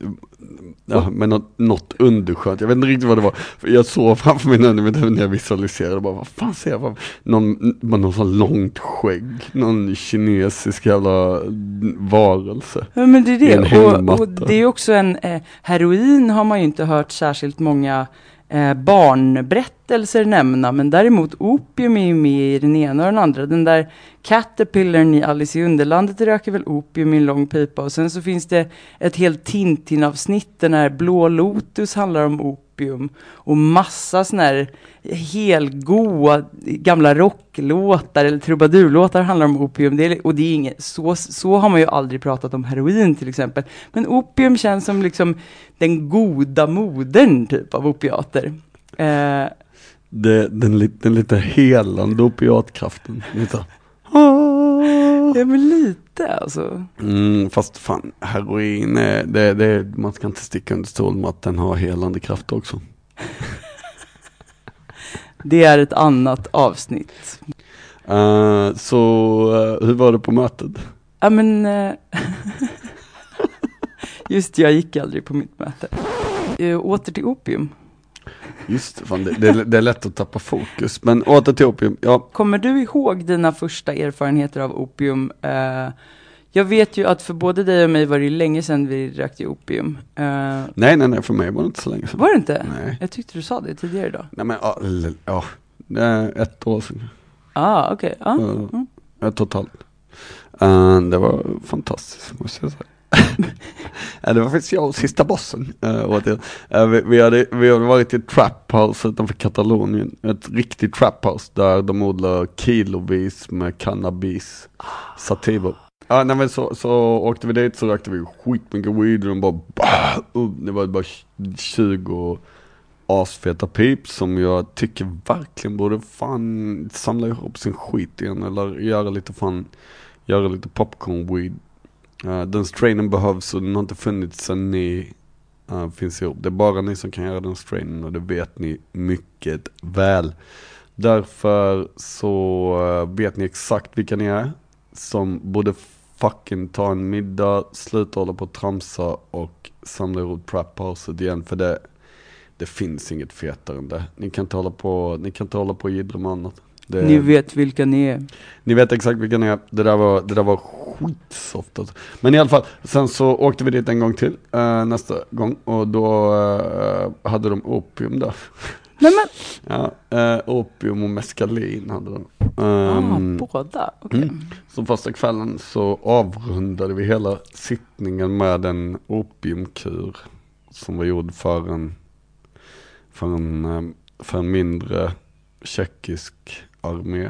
S1: ja, med något, något underskönt. Jag vet inte riktigt vad det var. För jag såg framför mig när jag visualiserade bara, vad fan ser jag framför någon, någon sån långt skägg. Någon kinesisk jävla varelse.
S2: Ja, men det är det. Och, och det är också en eh, heroin har man ju inte hört särskilt många eh, barnberättelser nämna. Men däremot opium är ju med i den ena och den andra. Den där Caterpillaren i Alice i Underlandet röker väl opium i en lång pipa. Och sen så finns det ett helt Tintin-avsnitt. Den här Blå Lotus handlar om opium. Och massa såna här helgoa gamla rocklåtar eller trubadurlåtar handlar om opium. Det är, och det är inget, så, så har man ju aldrig pratat om heroin till exempel. Men opium känns som liksom den goda modern typ av opiater. Eh,
S1: det, den, den lite helande opiatkraften. Lite.
S2: Ja, men lite alltså.
S1: Mm, fast fan, heroin är, det, det, man ska inte sticka under stol med att den har helande kraft också.
S2: Det är ett annat avsnitt.
S1: Uh, så uh, hur var det på mötet?
S2: Ja, men uh, just jag gick aldrig på mitt möte. Uh, åter till opium.
S1: Just det, fan, det, det, det är lätt att tappa fokus. Men åter till opium, ja.
S2: Kommer du ihåg dina första erfarenheter av opium? Uh, jag vet ju att för både dig och mig var det länge sedan vi rökte opium. Uh,
S1: nej, nej, nej, för mig var det inte så länge sedan.
S2: Var det inte?
S1: Nej.
S2: Jag tyckte du sa det tidigare idag.
S1: Nej, men ja, ja det är ett år sedan.
S2: Ah, okej. Okay. Ah.
S1: Uh, mm. Ja, totalt. Uh, det var fantastiskt, måste jag säga. Ja, det var faktiskt jag och sista bossen. Uh, uh, vi, vi, hade, vi hade varit i ett trap house utanför Katalonien. Ett riktigt trap house där de odlar kilovis med cannabis sativa. Ja, nej, men så, så åkte vi dit, så rökte vi skitmycket weed och de bara, bah, och det var bara tjugo asfeta pips som jag tycker verkligen borde fan samla ihop sin skit igen eller göra lite fan, göra lite popcorn weed. Uh, den strainen behövs och den har inte funnits sen ni uh, finns ihop. Det är bara ni som kan göra den strainen och det vet ni mycket väl. Därför så uh, vet ni exakt vilka ni är som borde fucking ta en middag, sluta hålla på att tramsa och samla ihop trap-houset igen, för det, det finns inget fetare än det. Ni kan inte hålla på, ni kan inte hålla på och jiddra med annat. Det,
S2: ni vet vilka ni är.
S1: Ni vet exakt vilka ni är. Det där var, det där var skitsoft alltså. Men i alla fall, sen så åkte vi dit en gång till uh, nästa gång och då uh, hade de opium där.
S2: Nej men.
S1: Ja, uh, opium och meskalin hade de.
S2: Um, ah, båda? Okay. Mm.
S1: Så första kvällen så avrundade vi hela sittningen med en opiumkur som var gjord för en för en, för en mindre tjeckisk armé.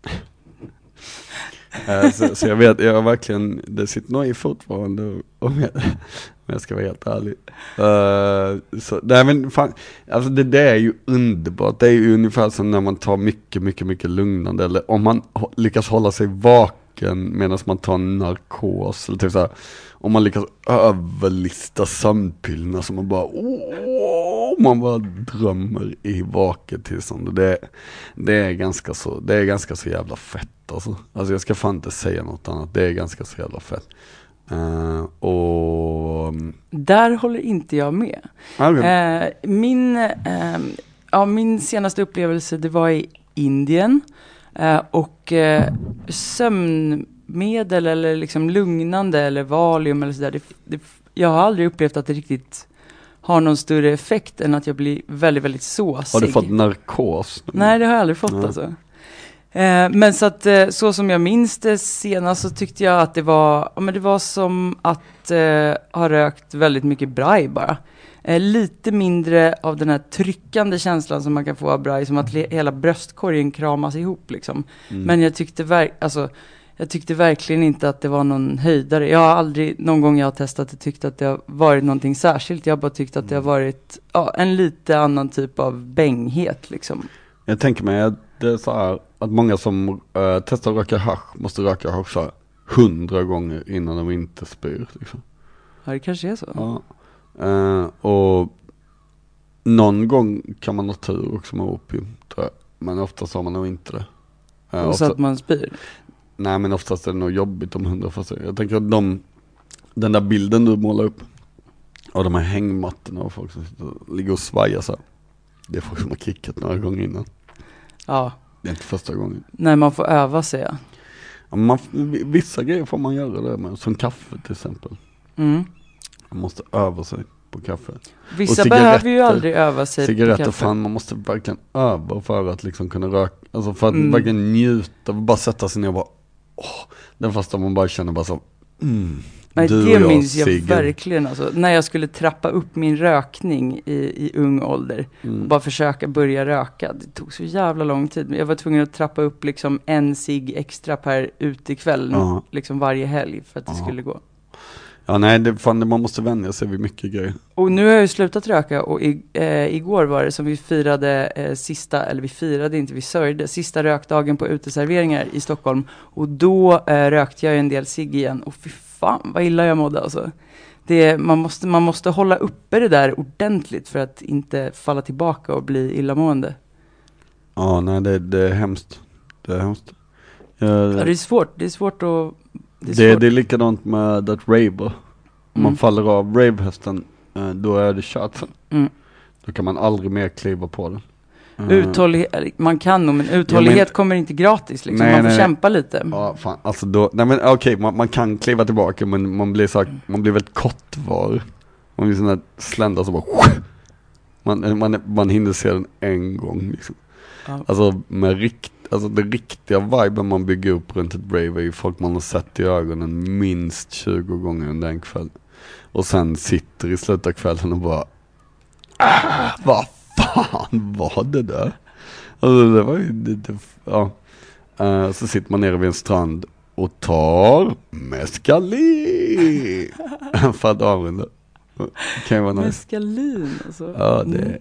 S1: uh, så, så jag vet, jag har verkligen, det sitter nog i fortfarande om jag, om jag ska vara helt ärlig. Uh, så, nej, men fan, alltså det, det är ju underbart. Det är ju ungefär som när man tar mycket, mycket, mycket lugnande. Eller om man ho- lyckas hålla sig vaken medan man tar narkos. Eller typ så här, om man lyckas överlista sömnpillerna som man bara, åh, man bara drömmer i vaket tillstånd. Det, det är ganska så, det är ganska så jävla fett alltså. Alltså jag ska fan inte säga något annat. Det är ganska så jävla fett. Uh, och
S2: där håller inte jag med.
S1: Okay.
S2: Uh, min, uh, ja, min senaste upplevelse, det var i Indien. Uh, och uh, sömnmedel eller liksom lugnande eller valium eller sådär. Det, det, jag har aldrig upplevt att det riktigt har någon större effekt än att jag blir väldigt, väldigt såsig.
S1: Har du fått narkos?
S2: Nej, det har jag aldrig fått. Nej. Alltså. Eh, men så att eh, så som jag minns det senast så tyckte jag att det var, ja, men det var som att eh, ha rökt väldigt mycket braj bara. Eh, lite mindre av den här tryckande känslan som man kan få av braj, som att le- hela bröstkorgen kramas ihop liksom. Mm. Men jag tyckte, ver- alltså, jag tyckte verkligen inte att det var någon höjdare. Jag har aldrig, någon gång jag har testat det, tyckt att det har varit någonting särskilt. Jag har bara tyckt att det har varit ja, en lite annan typ av bänghet liksom.
S1: Jag tänker mig att det är så här, att många som uh, testar att röka hasch måste röka hasch så här hundra gånger innan de inte spyr liksom.
S2: Ja, det kanske är så.
S1: Ja. Uh, och någon gång kan man ha tur också med opium, tror jag. Men oftast har man nog inte det.
S2: Uh, och ofta, så att man spyr?
S1: Nej, men oftast är det nog jobbigt om hundra för sig. Jag tänker att de, den där bilden du målar upp av de här hängmattorna och folk som sitter, ligger och svajar så här. Det är folk som har kickat några gånger innan.
S2: Ja.
S1: Det är inte första gången.
S2: Nej, man får öva sig. Ja.
S1: Ja, man, vissa grejer får man göra det med. Som kaffe till exempel.
S2: Mm.
S1: Man måste öva sig på kaffe.
S2: Vissa behöver ju aldrig öva sig på kaffe.
S1: Cigaretter, fan, man måste verkligen öva för att liksom kunna röka. Alltså för att mm. verkligen njuta. Bara sätta sig ner och bara, åh. Den första man bara känner bara så, mm.
S2: Nej, det jag minns jag Sigge. Verkligen alltså, när jag skulle trappa upp min rökning i, i ung ålder mm. och bara försöka börja röka, det tog så jävla lång tid. Jag var tvungen att trappa upp liksom en cigg extra per utekväll uh-huh. liksom varje helg för att det uh-huh. skulle gå.
S1: Ja, nej, det, fan, det, man måste vänja sig vid mycket grejer.
S2: Och nu har jag ju slutat röka och i, eh, igår var det som vi firade eh, sista, eller vi firade inte, vi sörjde sista rökdagen på uteserveringar i Stockholm, och då eh, rökte jag en del cigg igen och fy fan vad illa jag mådde alltså. Det, man, måste, man måste hålla uppe det där ordentligt för att inte falla tillbaka och bli illamående.
S1: Ja, nej, det, det är hemskt. Det är hemskt. Jag,
S2: ja, det är svårt. Det är svårt att... Det är,
S1: det, det är likadant med that raver. Om mm. man faller av ravehästen, då är det kört.
S2: Mm.
S1: Då kan man aldrig mer kliva på den.
S2: Uh. Uthållighet, man kan nog, men uthållighet ja, men, kommer inte gratis liksom. Nej, man får nej, kämpa nej. lite.
S1: Ja, fan, alltså då, nej men okej, okay, man, man kan kliva tillbaka, men man blir så, man blir väldigt kortvar. Man blir sån här slända så bara man, man, man hinner se den en gång liksom. Uh. Alltså med rikt, alltså det riktiga viben man bygger upp runt ett rave är ju folk man har sett i ögonen minst tjugo gånger under en kväll. Och sen sitter i slutet av kvällen och bara ah, vad fan var det där? Alltså det var ju det, det, ja. Uh, så sitter man nere vid en strand och tar mescalin för att avrunda. Kan vara nice.
S2: Mescalin alltså.
S1: Ja, det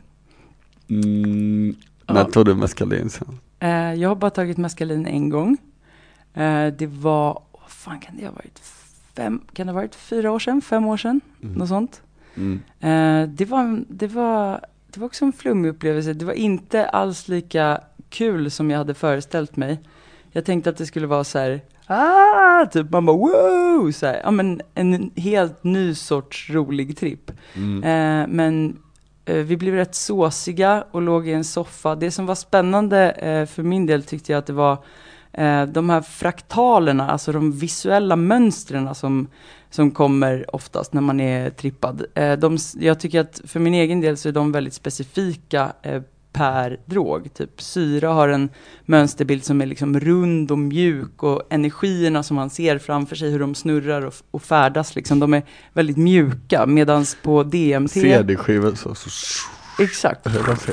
S1: mm, ja. När tog du mescalin sen?
S2: Uh, jag har bara tagit mescalin en gång. Uh, det var, vad fan kan det ha varit? Fem, kan det ha varit fyra år sedan? Fem år sedan? Mm. Något sånt. Mm. Uh, det var, det var Det var också en flummig upplevelse. Det var inte alls lika kul som jag hade föreställt mig. Jag tänkte att det skulle vara så här, ah, typ man bara wow, så här, ja men en helt ny sorts rolig tripp. Mm. Eh, men eh, vi blev rätt såsiga och låg i en soffa. Det som var spännande eh, för min del tyckte jag att det var eh, de här fraktalerna, alltså de visuella mönstren som som kommer oftast när man är trippad. Eh, de, jag tycker att för min egen del så är de väldigt specifika eh, per drog. Typ syra har en mönsterbild som är liksom rund och mjuk, och energierna som man ser framför sig, hur de snurrar och, och färdas, liksom, de är väldigt mjuka. Medans på D M T...
S1: C D-skivor så... så
S2: exakt.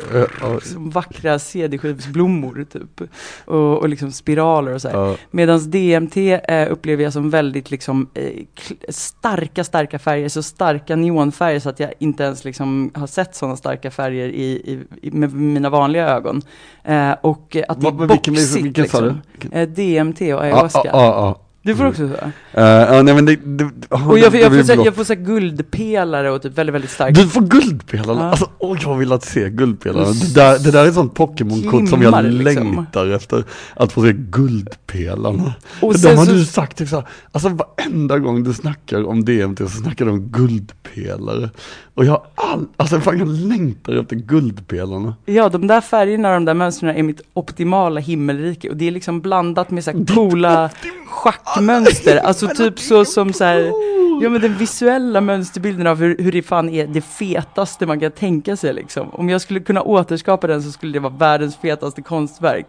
S2: Som vackra C D-skivsblommor typ. Och, och liksom spiraler och så här. Uh. Medans D M T eh, upplever jag som väldigt liksom eh, starka, starka färger. Så starka neonfärger så att jag inte ens liksom har sett sådana starka färger i, i, med mina vanliga ögon. Eh, och att det är boxigt vilken, liksom. Eh, D M T och ayahuasca.
S1: Ah, ah, ah.
S2: Du får också höra.
S1: Uh, uh, nej, men det, det, oh,
S2: och jag, det, jag, får så, jag får så guldpelare och typ väldigt, väldigt starkt.
S1: Du får guldpelare? Uh. Alltså, oh, jag vill att se guldpelare. Det där, det där är ett sånt Pokémon-kort som jag liksom längtar efter. Att få se guldpelarna. Och de har så... du sagt typ så här, alltså varenda gång du snackar om D M T så snackar de om guldpelare. Och jag all, alltså fan, jag längtar efter guldpelarna.
S2: Ja, de där färgerna och de där mönstren är mitt optimala himmelrike. Och det är liksom blandat med så här coola schackmönster. Alltså typ så som så här, ja men den visuella mönsterbilden av hur, hur det fan är det fetaste man kan tänka sig liksom. Om jag skulle kunna återskapa den så skulle det vara världens fetaste konstverk.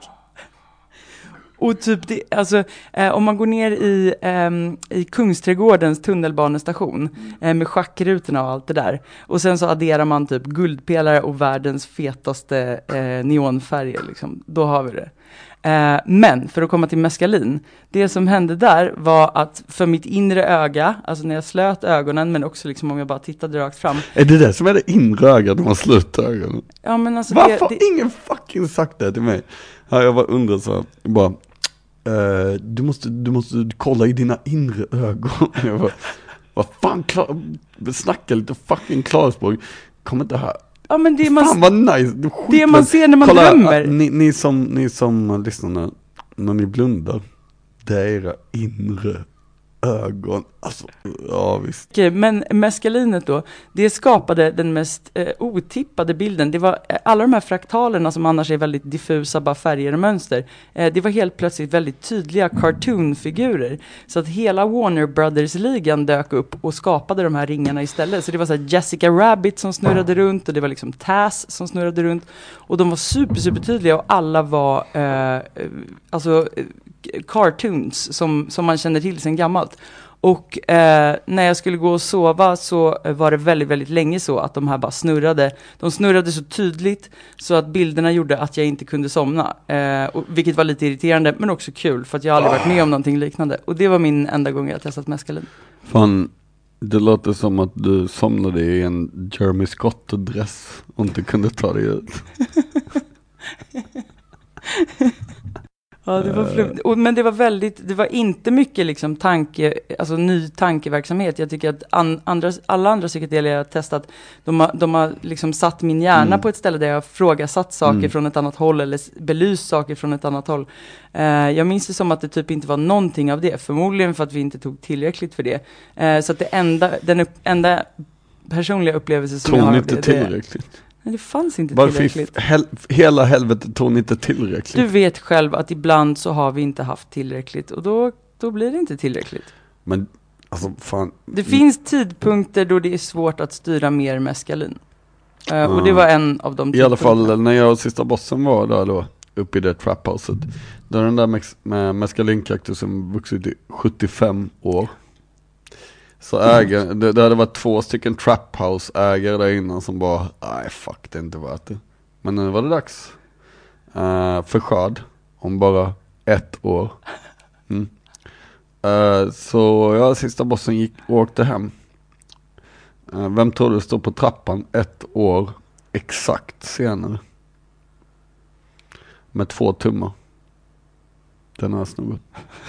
S2: Och typ det, alltså eh, om man går ner i, eh, i Kungsträdgårdens tunnelbanestation eh, med schackrutorna och allt det där. Och sen så adderar man typ guldpelare och världens fetaste eh, neonfärger liksom. Då har vi det. Eh, men för att komma till mescalin, det som hände där var att för mitt inre öga, alltså när jag slöt ögonen, men också liksom om jag bara tittade rakt fram.
S1: Är det det som är det inre ögat när man sluter ögonen?
S2: Ja, men alltså
S1: varför har
S2: det,
S1: ingen fucking sagt det till mig? Ja, jag var undrar så bara Uh, du, måste, du måste kolla i dina inre ögon. Jag bara, vad fan, klar, snacka lite fucking klarspråk. Kom inte här.
S2: Ja, men det man,
S1: fan vad nice. Det,
S2: det man ser när man kolla, drömmer.
S1: Uh, ni, ni som, ni som lyssnar när, när ni blundar, det är era inre ögon. Alltså, ja visst.
S2: Okej, men mescalinet då, det skapade den mest eh, otippade bilden. Det var eh, alla de här fraktalerna som annars är väldigt diffusa, bara färger och mönster. Eh, det var helt plötsligt väldigt tydliga cartoonfigurer. Så att hela Warner Brothers-ligan dök upp och skapade de här ringarna istället. Så det var så här Jessica Rabbit som snurrade runt, och det var liksom Taz som snurrade runt. Och de var super, super tydliga, och alla var eh, alltså eh, cartoons som, som man känner till sedan gammalt. Och eh, när jag skulle gå och sova så var det väldigt, väldigt länge så att de här bara snurrade. De snurrade så tydligt så att bilderna gjorde att jag inte kunde somna. Eh, och, vilket var lite irriterande, men också kul, för att jag aldrig varit med om någonting liknande. Och det var min enda gång jag testat mescalin.
S1: Fan, det låter som att du somnade i en Jeremy Scott-dress och inte kunde ta dig ut.
S2: Ja, det var flumt. Och, men det var väldigt, det var inte mycket liksom tanke, alltså ny tankeverksamhet. Jag tycker att an, andra, alla andra psykedelier jag har testat, de har, de har liksom satt min hjärna mm. på ett ställe där jag har frågasatt saker mm. från ett annat håll, eller belyst saker från ett annat håll. Uh, jag minns det som att det typ inte var någonting av det, förmodligen för att vi inte tog tillräckligt för det. Uh, så att det enda, den upp, enda personliga upplevelse som
S1: Tog
S2: jag har...
S1: inte tillräckligt?
S2: Det, Men det fanns inte
S1: Varför
S2: tillräckligt.
S1: Hel- hela helvetet tog ni inte tillräckligt?
S2: Du vet själv att ibland så har vi inte haft tillräckligt. Och då, då blir det inte tillräckligt.
S1: Men, alltså fan.
S2: Det finns tidpunkter då det är svårt att styra mer meskalin. Uh, mm. Och det var en av de
S1: I alla fall när jag och sista bossen var där då, uppe i det trapphouset. Där den där mes- med mescalinkaktusen vuxit i sjuttiofem år. Så ägare, det, det hade varit två stycken traphouse-ägare där innan som bara, nej fuck, det är inte värt det. Men nu var det dags uh, för skörd om bara ett år. Mm. Uh, så ja, sista bossen gick och åkte hem. Uh, vem tror du står på trappan ett år exakt senare? Med två tummar. Den här snubben.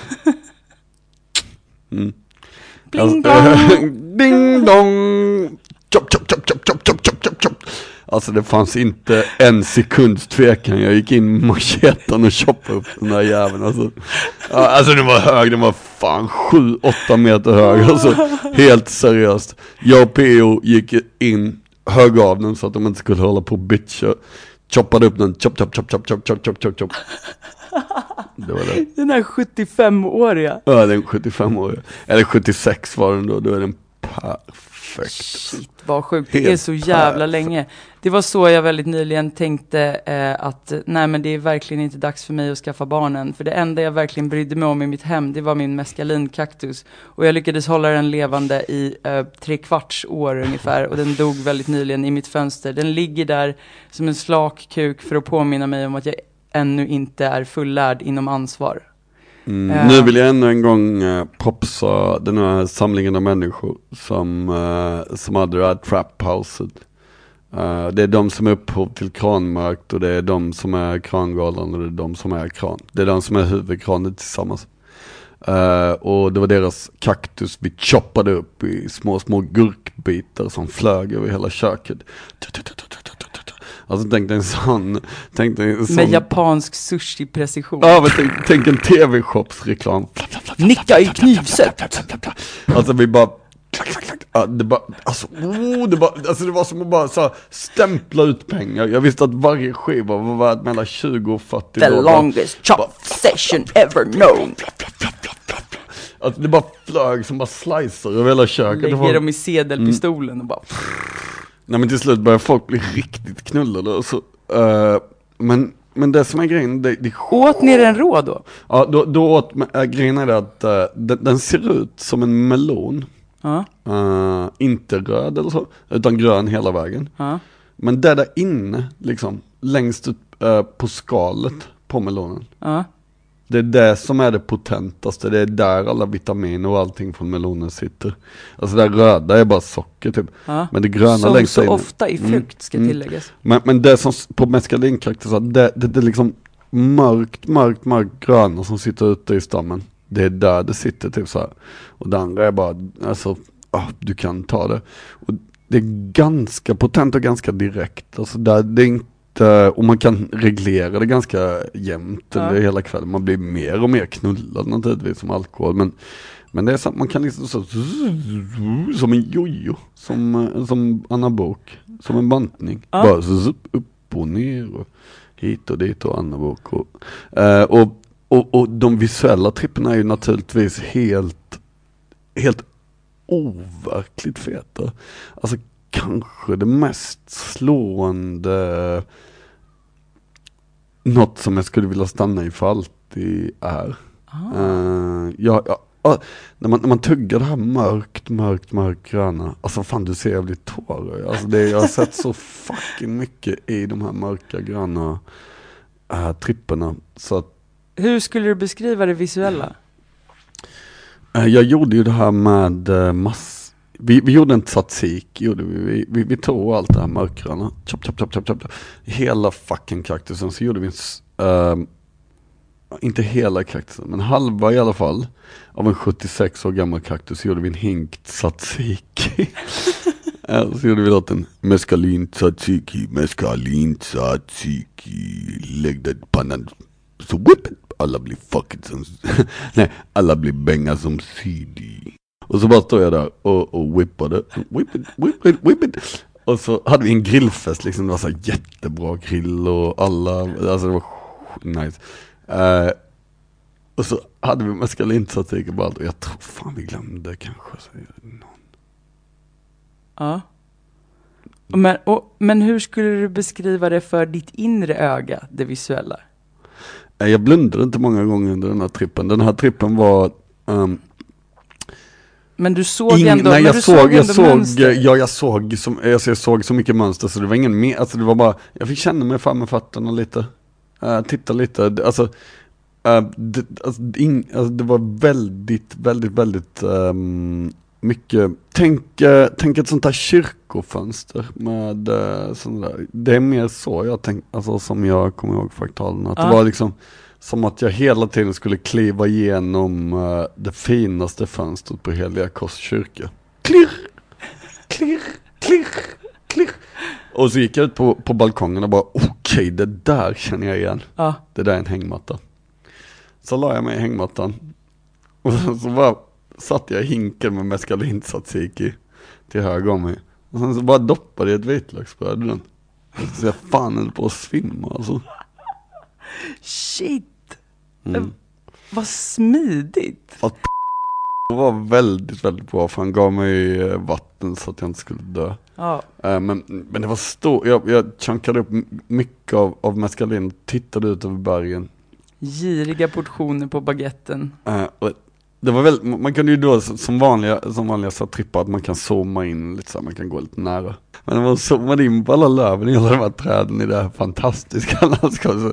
S1: Mm.
S2: Bling
S1: alltså, dong! Ding dong! Chop, chop, chop, chop, chop, chop, chop, chop, chop. Alltså det fanns inte en sekunds tvekan. Jag gick in med macheten och choppade upp den där jäveln. Alltså, alltså den var hög, den var fan sju åtta meter hög. Alltså helt seriöst. Jag och P O gick in, hög av den så att de inte skulle hålla på och bitcha. Choppade upp den, chop, chop, chop, chop, chop, chop, chop, chop, chop. Det var det.
S2: Den här sjuttiofem-åriga.
S1: Ja, den sjuttiofem-åriga. Eller sjuttiosex var den då, då är den perfekt.
S2: Shit, vad sjukt. Det är så jävla perfekt. Länge. Det var så jag väldigt nyligen tänkte eh, att nej men det är verkligen inte dags för mig att skaffa barnen. För det enda jag verkligen brydde mig om i mitt hem, det var min mescalinkaktus. Och jag lyckades hålla den levande i eh, tre kvarts år ungefär. Och den dog väldigt nyligen i mitt fönster. Den ligger där som en slak kuk för att påminna mig om att jag ännu inte är fullärd inom ansvar.
S1: Mm. Uh. Nu vill jag ännu en gång uh, propsa den här samlingen av människor som, uh, som hade det här trap-houset. Uh, det är de som är upphov till kranmärkt och det är de som är krangalan och det är de som är kran. Det är de som är huvudkranet tillsammans. Uh, och det var deras kaktus vi choppade upp i små, små gurkbitar som flög över hela köket. Alltså tänk dig en sån, tänk dig en sån...
S2: Med japansk sushi-precision.
S1: Ja, men tänk, tänk en tv-shopsreklam.
S2: Nicka i knivset.
S1: Alltså vi bara... Ja, det bara, alltså, oh, det bara, alltså det var som att bara så här, stämpla ut pengar. Jag visste att varje skiva var värd mellan tjugo och fyrtio
S2: The
S1: dollar.
S2: longest chop session ever known.
S1: Alltså det bara flög som bara slicer över hela köket.
S2: Lägger
S1: var...
S2: dem i sedelpistolen mm. och bara...
S1: Nej men till slut börjar folk bli riktigt knullade och så, uh, men, men det som är grejen det, det...
S2: Åt ni den rå då?
S1: Ja, då, då åt, äh, grejen är det att uh, den, den ser ut som en melon.
S2: Uh.
S1: Uh, inte röd eller så, utan grön hela vägen.
S2: Uh.
S1: Men det där inne, liksom, längst ut uh, på skalet på melonen.
S2: Uh.
S1: Det är det som är det potentaste. Det är där alla vitaminer och allting från melonen sitter. Alltså det röda är bara socker typ.
S2: Ja.
S1: Men det gröna
S2: som
S1: längst
S2: så
S1: inne.
S2: ofta i frukt ska
S1: mm.
S2: tilläggas.
S1: Men, men det som på mescalinkaktusar, det, det, det är liksom mörkt, mörkt, mörkt gröna som sitter ute i stammen. Det är där det sitter typ så här. Och det andra är bara, alltså, ah, du kan ta det. Och det är ganska potent och ganska direkt. Alltså där, det är inte och man kan reglera det ganska jämnt ja. Under hela kvällen. Man blir mer och mer knullad naturligtvis som alkohol. Men, men det är så att man kan liksom så, som en jojo. Som, som Anna Bok. Som en bantning. Ja. Bara så, upp och ner och hit och dit och Anna Bok. Och, uh, och, och, och de visuella tripperna är ju naturligtvis helt helt overkligt feta. Alltså kanske det mest slående något som jag skulle vilja stanna i för alltid är
S2: ah.
S1: uh, ja, ja, när, man, när man tuggar det här mörkt, mörkt, mörkt gröna, alltså fan du ser jag blir tårar. Alltså det, jag har sett så fucking mycket i de här mörka gröna uh, tripperna. Så att,
S2: hur skulle du beskriva det visuella?
S1: Uh, jag gjorde ju det här med uh, mass Vi, vi gjorde en tzatziki, gjorde vi. Vi, vi, vi tog allt det här mörkrarna. Chop, chop, chop, chop, chop. Hela fucking kaktusen. Så gjorde vi en, uh, inte hela kaktusen, men halva i alla fall. Av en sjuttiosex år gammal kaktus så gjorde vi en hink tzatziki. uh, så gjorde vi låten mescalin tzatziki, mescalin tzatziki. Lägg det pannan. Så whip it. Alla blir fucking som... Nej, alla blir bänga som C D. Och så bara står jag där och, och whippade. Whip it, whip it, whip it. och så hade vi en grillfest liksom, det var så här jättebra grill och alla, alltså det var nice. Uh, och så hade vi mescalinsatik och bara, och jag tror fan vi glömde kanske så någon.
S2: Ja. Men, och, men hur skulle du beskriva det för ditt inre öga, det visuella?
S1: Jag blundade inte många gånger under den här trippen. Den här trippen var um,
S2: men du såg
S1: ing,
S2: ändå,
S1: nej,
S2: men
S1: jag
S2: du
S1: såg,
S2: såg
S1: jag såg,
S2: mönster.
S1: ja, jag såg som, jag, jag såg så mycket mönster så det var ingen mer, alltså det var bara, jag fick känna mig fram med fötterna lite, uh, titta lite, alltså, uh, det, alltså, in, alltså det var väldigt, väldigt, väldigt um, mycket, tänk, uh, tänk ett sånt här kyrkofönster med uh, sån där, det är mer så jag tänk, alltså som jag kommer ihåg fraktalen, att ah. det var liksom som att jag hela tiden skulle kliva igenom uh, det finaste fönstret på Heliga Korskyrka. Klirr, klirr, klirr, klirr. Och så gick jag ut på, på balkongen och bara, okej, okay, det där känner jag igen. Ah. Det där är en hängmatta. Så la jag mig i hängmattan. Och så, så bara satt jag i hinken med mescalinsatsiki till höger om mig. Och sen så bara doppade jag ett vitlöksbröd i den. Så jag fan höll på att svimma alltså.
S2: Shit. Mm. Vad smidigt.
S1: Att det var väldigt, väldigt bra. För han gav mig vatten så att jag inte skulle dö. Ja. Uh, men, men det var stort. Jag, jag chunkade upp mycket av, av mescalin och tittade ut över bergen.
S2: Giriga portioner på baguetten.
S1: Uh, och det var väl, man kan ju då som vanliga, som vanliga så trippa att man kan zooma in lite så här, man kan gå lite nära. Men när man zoomade in på alla löven i alla de här träden i det här fantastiska landskapet.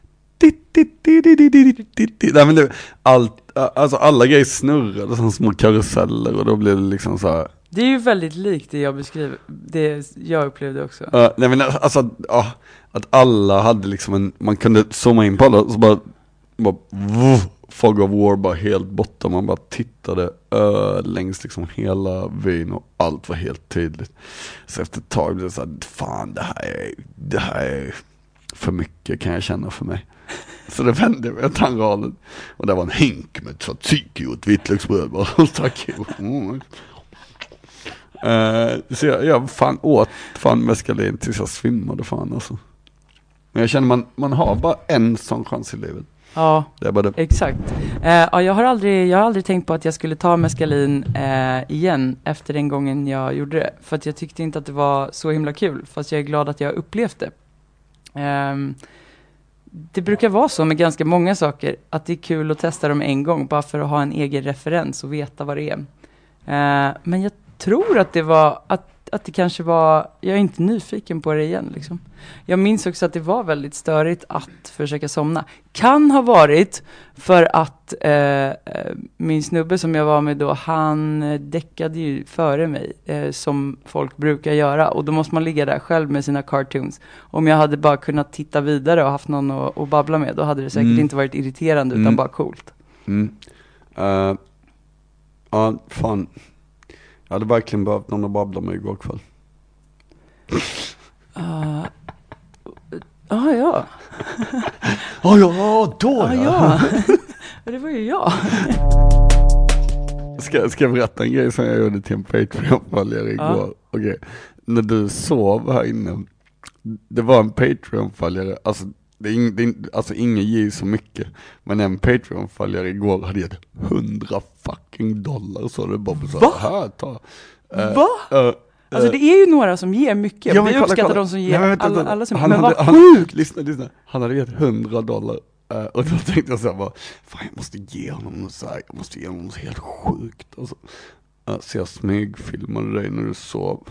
S1: Nej, men det, allt, alltså alla grejer snurrade som små karuseller och då blev det liksom så här.
S2: Det är ju väldigt likt det jag beskriver, det jag upplevde också.
S1: Uh, nej men alltså uh, att alla hade liksom en, man kunde zooma in på alla så bara, bara vuh, Fog of War bara helt borta, man bara tittade uh, längs liksom hela vyn och allt var helt tydligt. Så efter ett tag blev det så här, fan det här är, det här är för mycket kan jag känna för mig. Så det vände jag med tandralen. Och det var en hink med tzatziki och ett vitlöksbröd. Bara tack. Mm. Uh, så jag, jag fan åt fan mescalin tills jag svimmade fan alltså. Men jag känner man, man har bara en sån chans i livet.
S2: Ja,
S1: det är bara det.
S2: Exakt. Uh, ja, jag, har aldrig, jag har aldrig tänkt på att jag skulle ta mescalin uh, igen efter den gången jag gjorde det. För att jag tyckte inte att det var så himla kul. Fast jag är glad att jag upplevt det. Um, Det brukar vara så med ganska många saker att det är kul att testa dem en gång bara för att ha en egen referens och veta vad det är. Uh, men jag tror att det var att, att det kanske var, jag är inte nyfiken på det igen liksom. Jag minns också att det var väldigt störigt att försöka somna. Kan ha varit för att uh, min snubbe som jag var med då, han däckade ju före mig uh, som folk brukar göra och då måste man ligga där själv med sina cartoons. Om jag hade bara kunnat titta vidare och haft någon att, att babbla med, då hade det säkert mm. inte varit irriterande utan mm. bara coolt.
S1: Mm. Uh, ja, fan. Jag hade verkligen behövt någon att babbla med igår kväll.
S2: Uh, ah, ja.
S1: Ah, ja, då
S2: ah, ja. Det var ju jag.
S1: Ska, ska jag berätta en grej som jag gjorde till en Patreon-följare igår? Ah. Okej. Okay. När du sov här inne, det var en Patreon-följare, alltså det är, in, det är alltså ingen ger så mycket, men en Patreon-följare igår hade gett hundra fucking dollar så det bara så här, ta.
S2: Uh, Va? Uh, Alltså det är ju några som ger mycket. Ja, vi kolla, uppskattar kolla. De som ger Nej, alla, alla, alla som
S1: han
S2: men
S1: hade,
S2: vad
S1: han,
S2: sjukt!
S1: Lyssna, lyssna. Han hade gett hundra dollar. Uh, och då tänkte jag så här bara, fan jag måste ge honom något så här, jag måste ge honom något helt sjukt. Alltså, uh, så jag smygfilmade dig när du sov.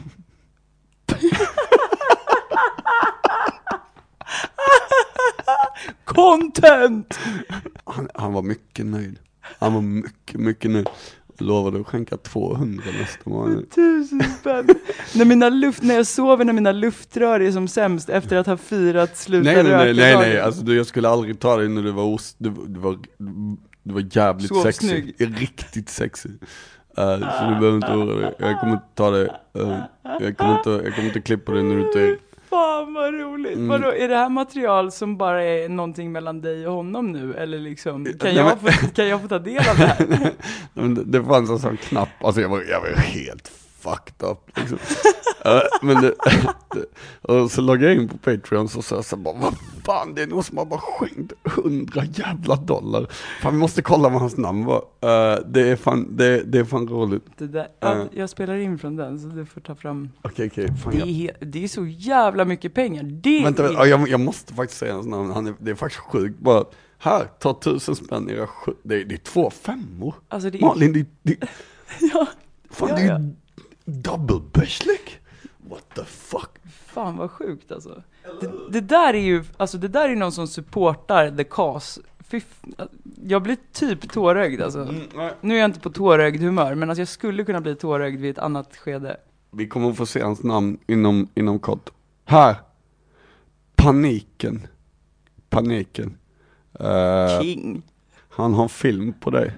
S2: Content!
S1: Han, han var mycket nöjd. Han var mycket, mycket nöjd. Lovade att skänka tvåhundra nästa månad.
S2: Tusen spänn. när, mina luft, när jag sover när mina luftrör är som sämst efter att ha firat sluta
S1: nej, nej,
S2: röka.
S1: Nej, nej, nej. Alltså, du, jag skulle aldrig ta dig när du var os, du, du, var, du var jävligt så sexy. Snygg. Riktigt sexy. Uh, så du behöver inte oroa dig. Jag kommer inte ta dig. Uh, jag, kommer inte, jag kommer inte klippa dig när du inte är...
S2: Fan vad roligt. Mm. Vadå, är det här material som bara är någonting mellan dig och honom nu? Eller liksom, kan, Nej, jag, få, kan jag få ta del av det här?
S1: det, det fanns en sån knapp. Alltså jag var, jag var helt fucked up liksom. uh, men det, det, och så loggade jag in på Patreon så sa jag så bara, vad fan, det är någon som har bara skänkt hundra jävla dollar. Fan, vi måste kolla vad hans namn var. Uh, det är fan, det, det är fan roligt.
S2: Det där, ja, uh, jag spelar in från den så du får ta fram.
S1: Okej, okay, okej.
S2: Okay, det, är, det är så jävla mycket pengar. Det
S1: Vänta,
S2: är...
S1: jag, jag måste faktiskt säga hans namn. Han är, det är faktiskt sjukt. Bara, här, ta tusen spänn era sju, det, är, det är två femmor. Alltså det är... Malin, det, det,
S2: ja.
S1: Fan,
S2: ja,
S1: det är
S2: ja.
S1: double bashlick. What the fuck?
S2: Fan vad sjukt alltså. Det, det där är ju, alltså det där är någon som supportar the cause. Fy, jag blir typ tårögd alltså. Mm, nu är jag inte på tårögd humör, men alltså jag skulle kunna bli tårögd vid ett annat skede.
S1: Vi kommer att få se hans namn inom, inom kort. Här. Paniken. Paniken. Uh,
S2: King.
S1: Han har film på dig.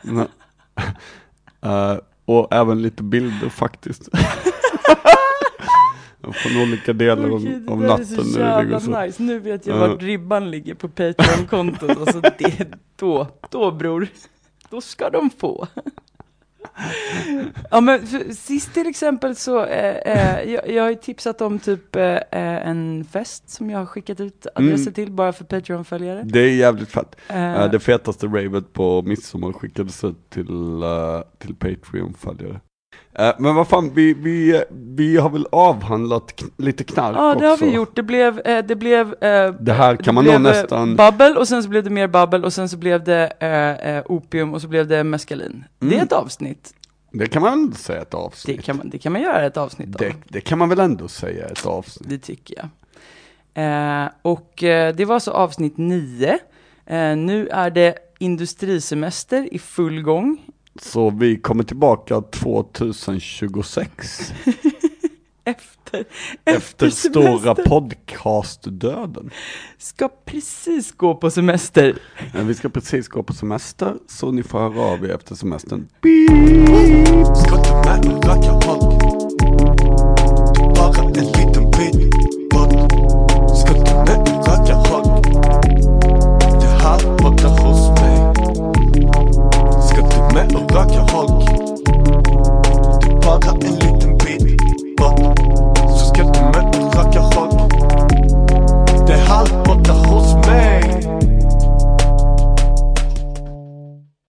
S1: uh, och även lite bilder faktiskt. Från olika delar
S2: okay,
S1: av, av natten.
S2: Det är så jävla
S1: så.
S2: Nice. Nu vet jag uh. vart ribban ligger på Patreon-kontot. Alltså det, då, då bror, då ska de få. Ja, men för, sist till exempel så eh, eh, jag, jag har ju tipsat om typ eh, en fest som jag har skickat ut adresser mm. till bara för Patreon-följare.
S1: Det är jävligt fett.
S2: Uh,
S1: uh, det fetaste ravet på midsommar skickades ut till, uh, till Patreon-följare. Uh, men vad fan, vi, vi, vi har väl avhandlat k- lite knark också.
S2: Ja, det har vi gjort. Det blev, eh, det blev eh,
S1: det här kan
S2: det
S1: man nog nästan...
S2: babbel, och sen så blev det mer babbel, och sen så blev det eh, eh, opium, och så blev det meskalin. Mm. Det är ett avsnitt.
S1: Det kan man ändå säga ett avsnitt.
S2: Det kan man, det kan man göra ett avsnitt
S1: det,
S2: av.
S1: Det kan man väl ändå säga ett avsnitt.
S2: Det tycker jag. Eh, och eh, det var så avsnitt nio. Eh, nu är det industrisemester i full gång.
S1: Så vi kommer tillbaka tjugohundratjugosex.
S2: efter,
S1: efter, efter stora podcastdöden.
S2: Ska precis gå på semester.
S1: Men vi ska precis gå på semester, så ni får höra av er efter semestern. Beep.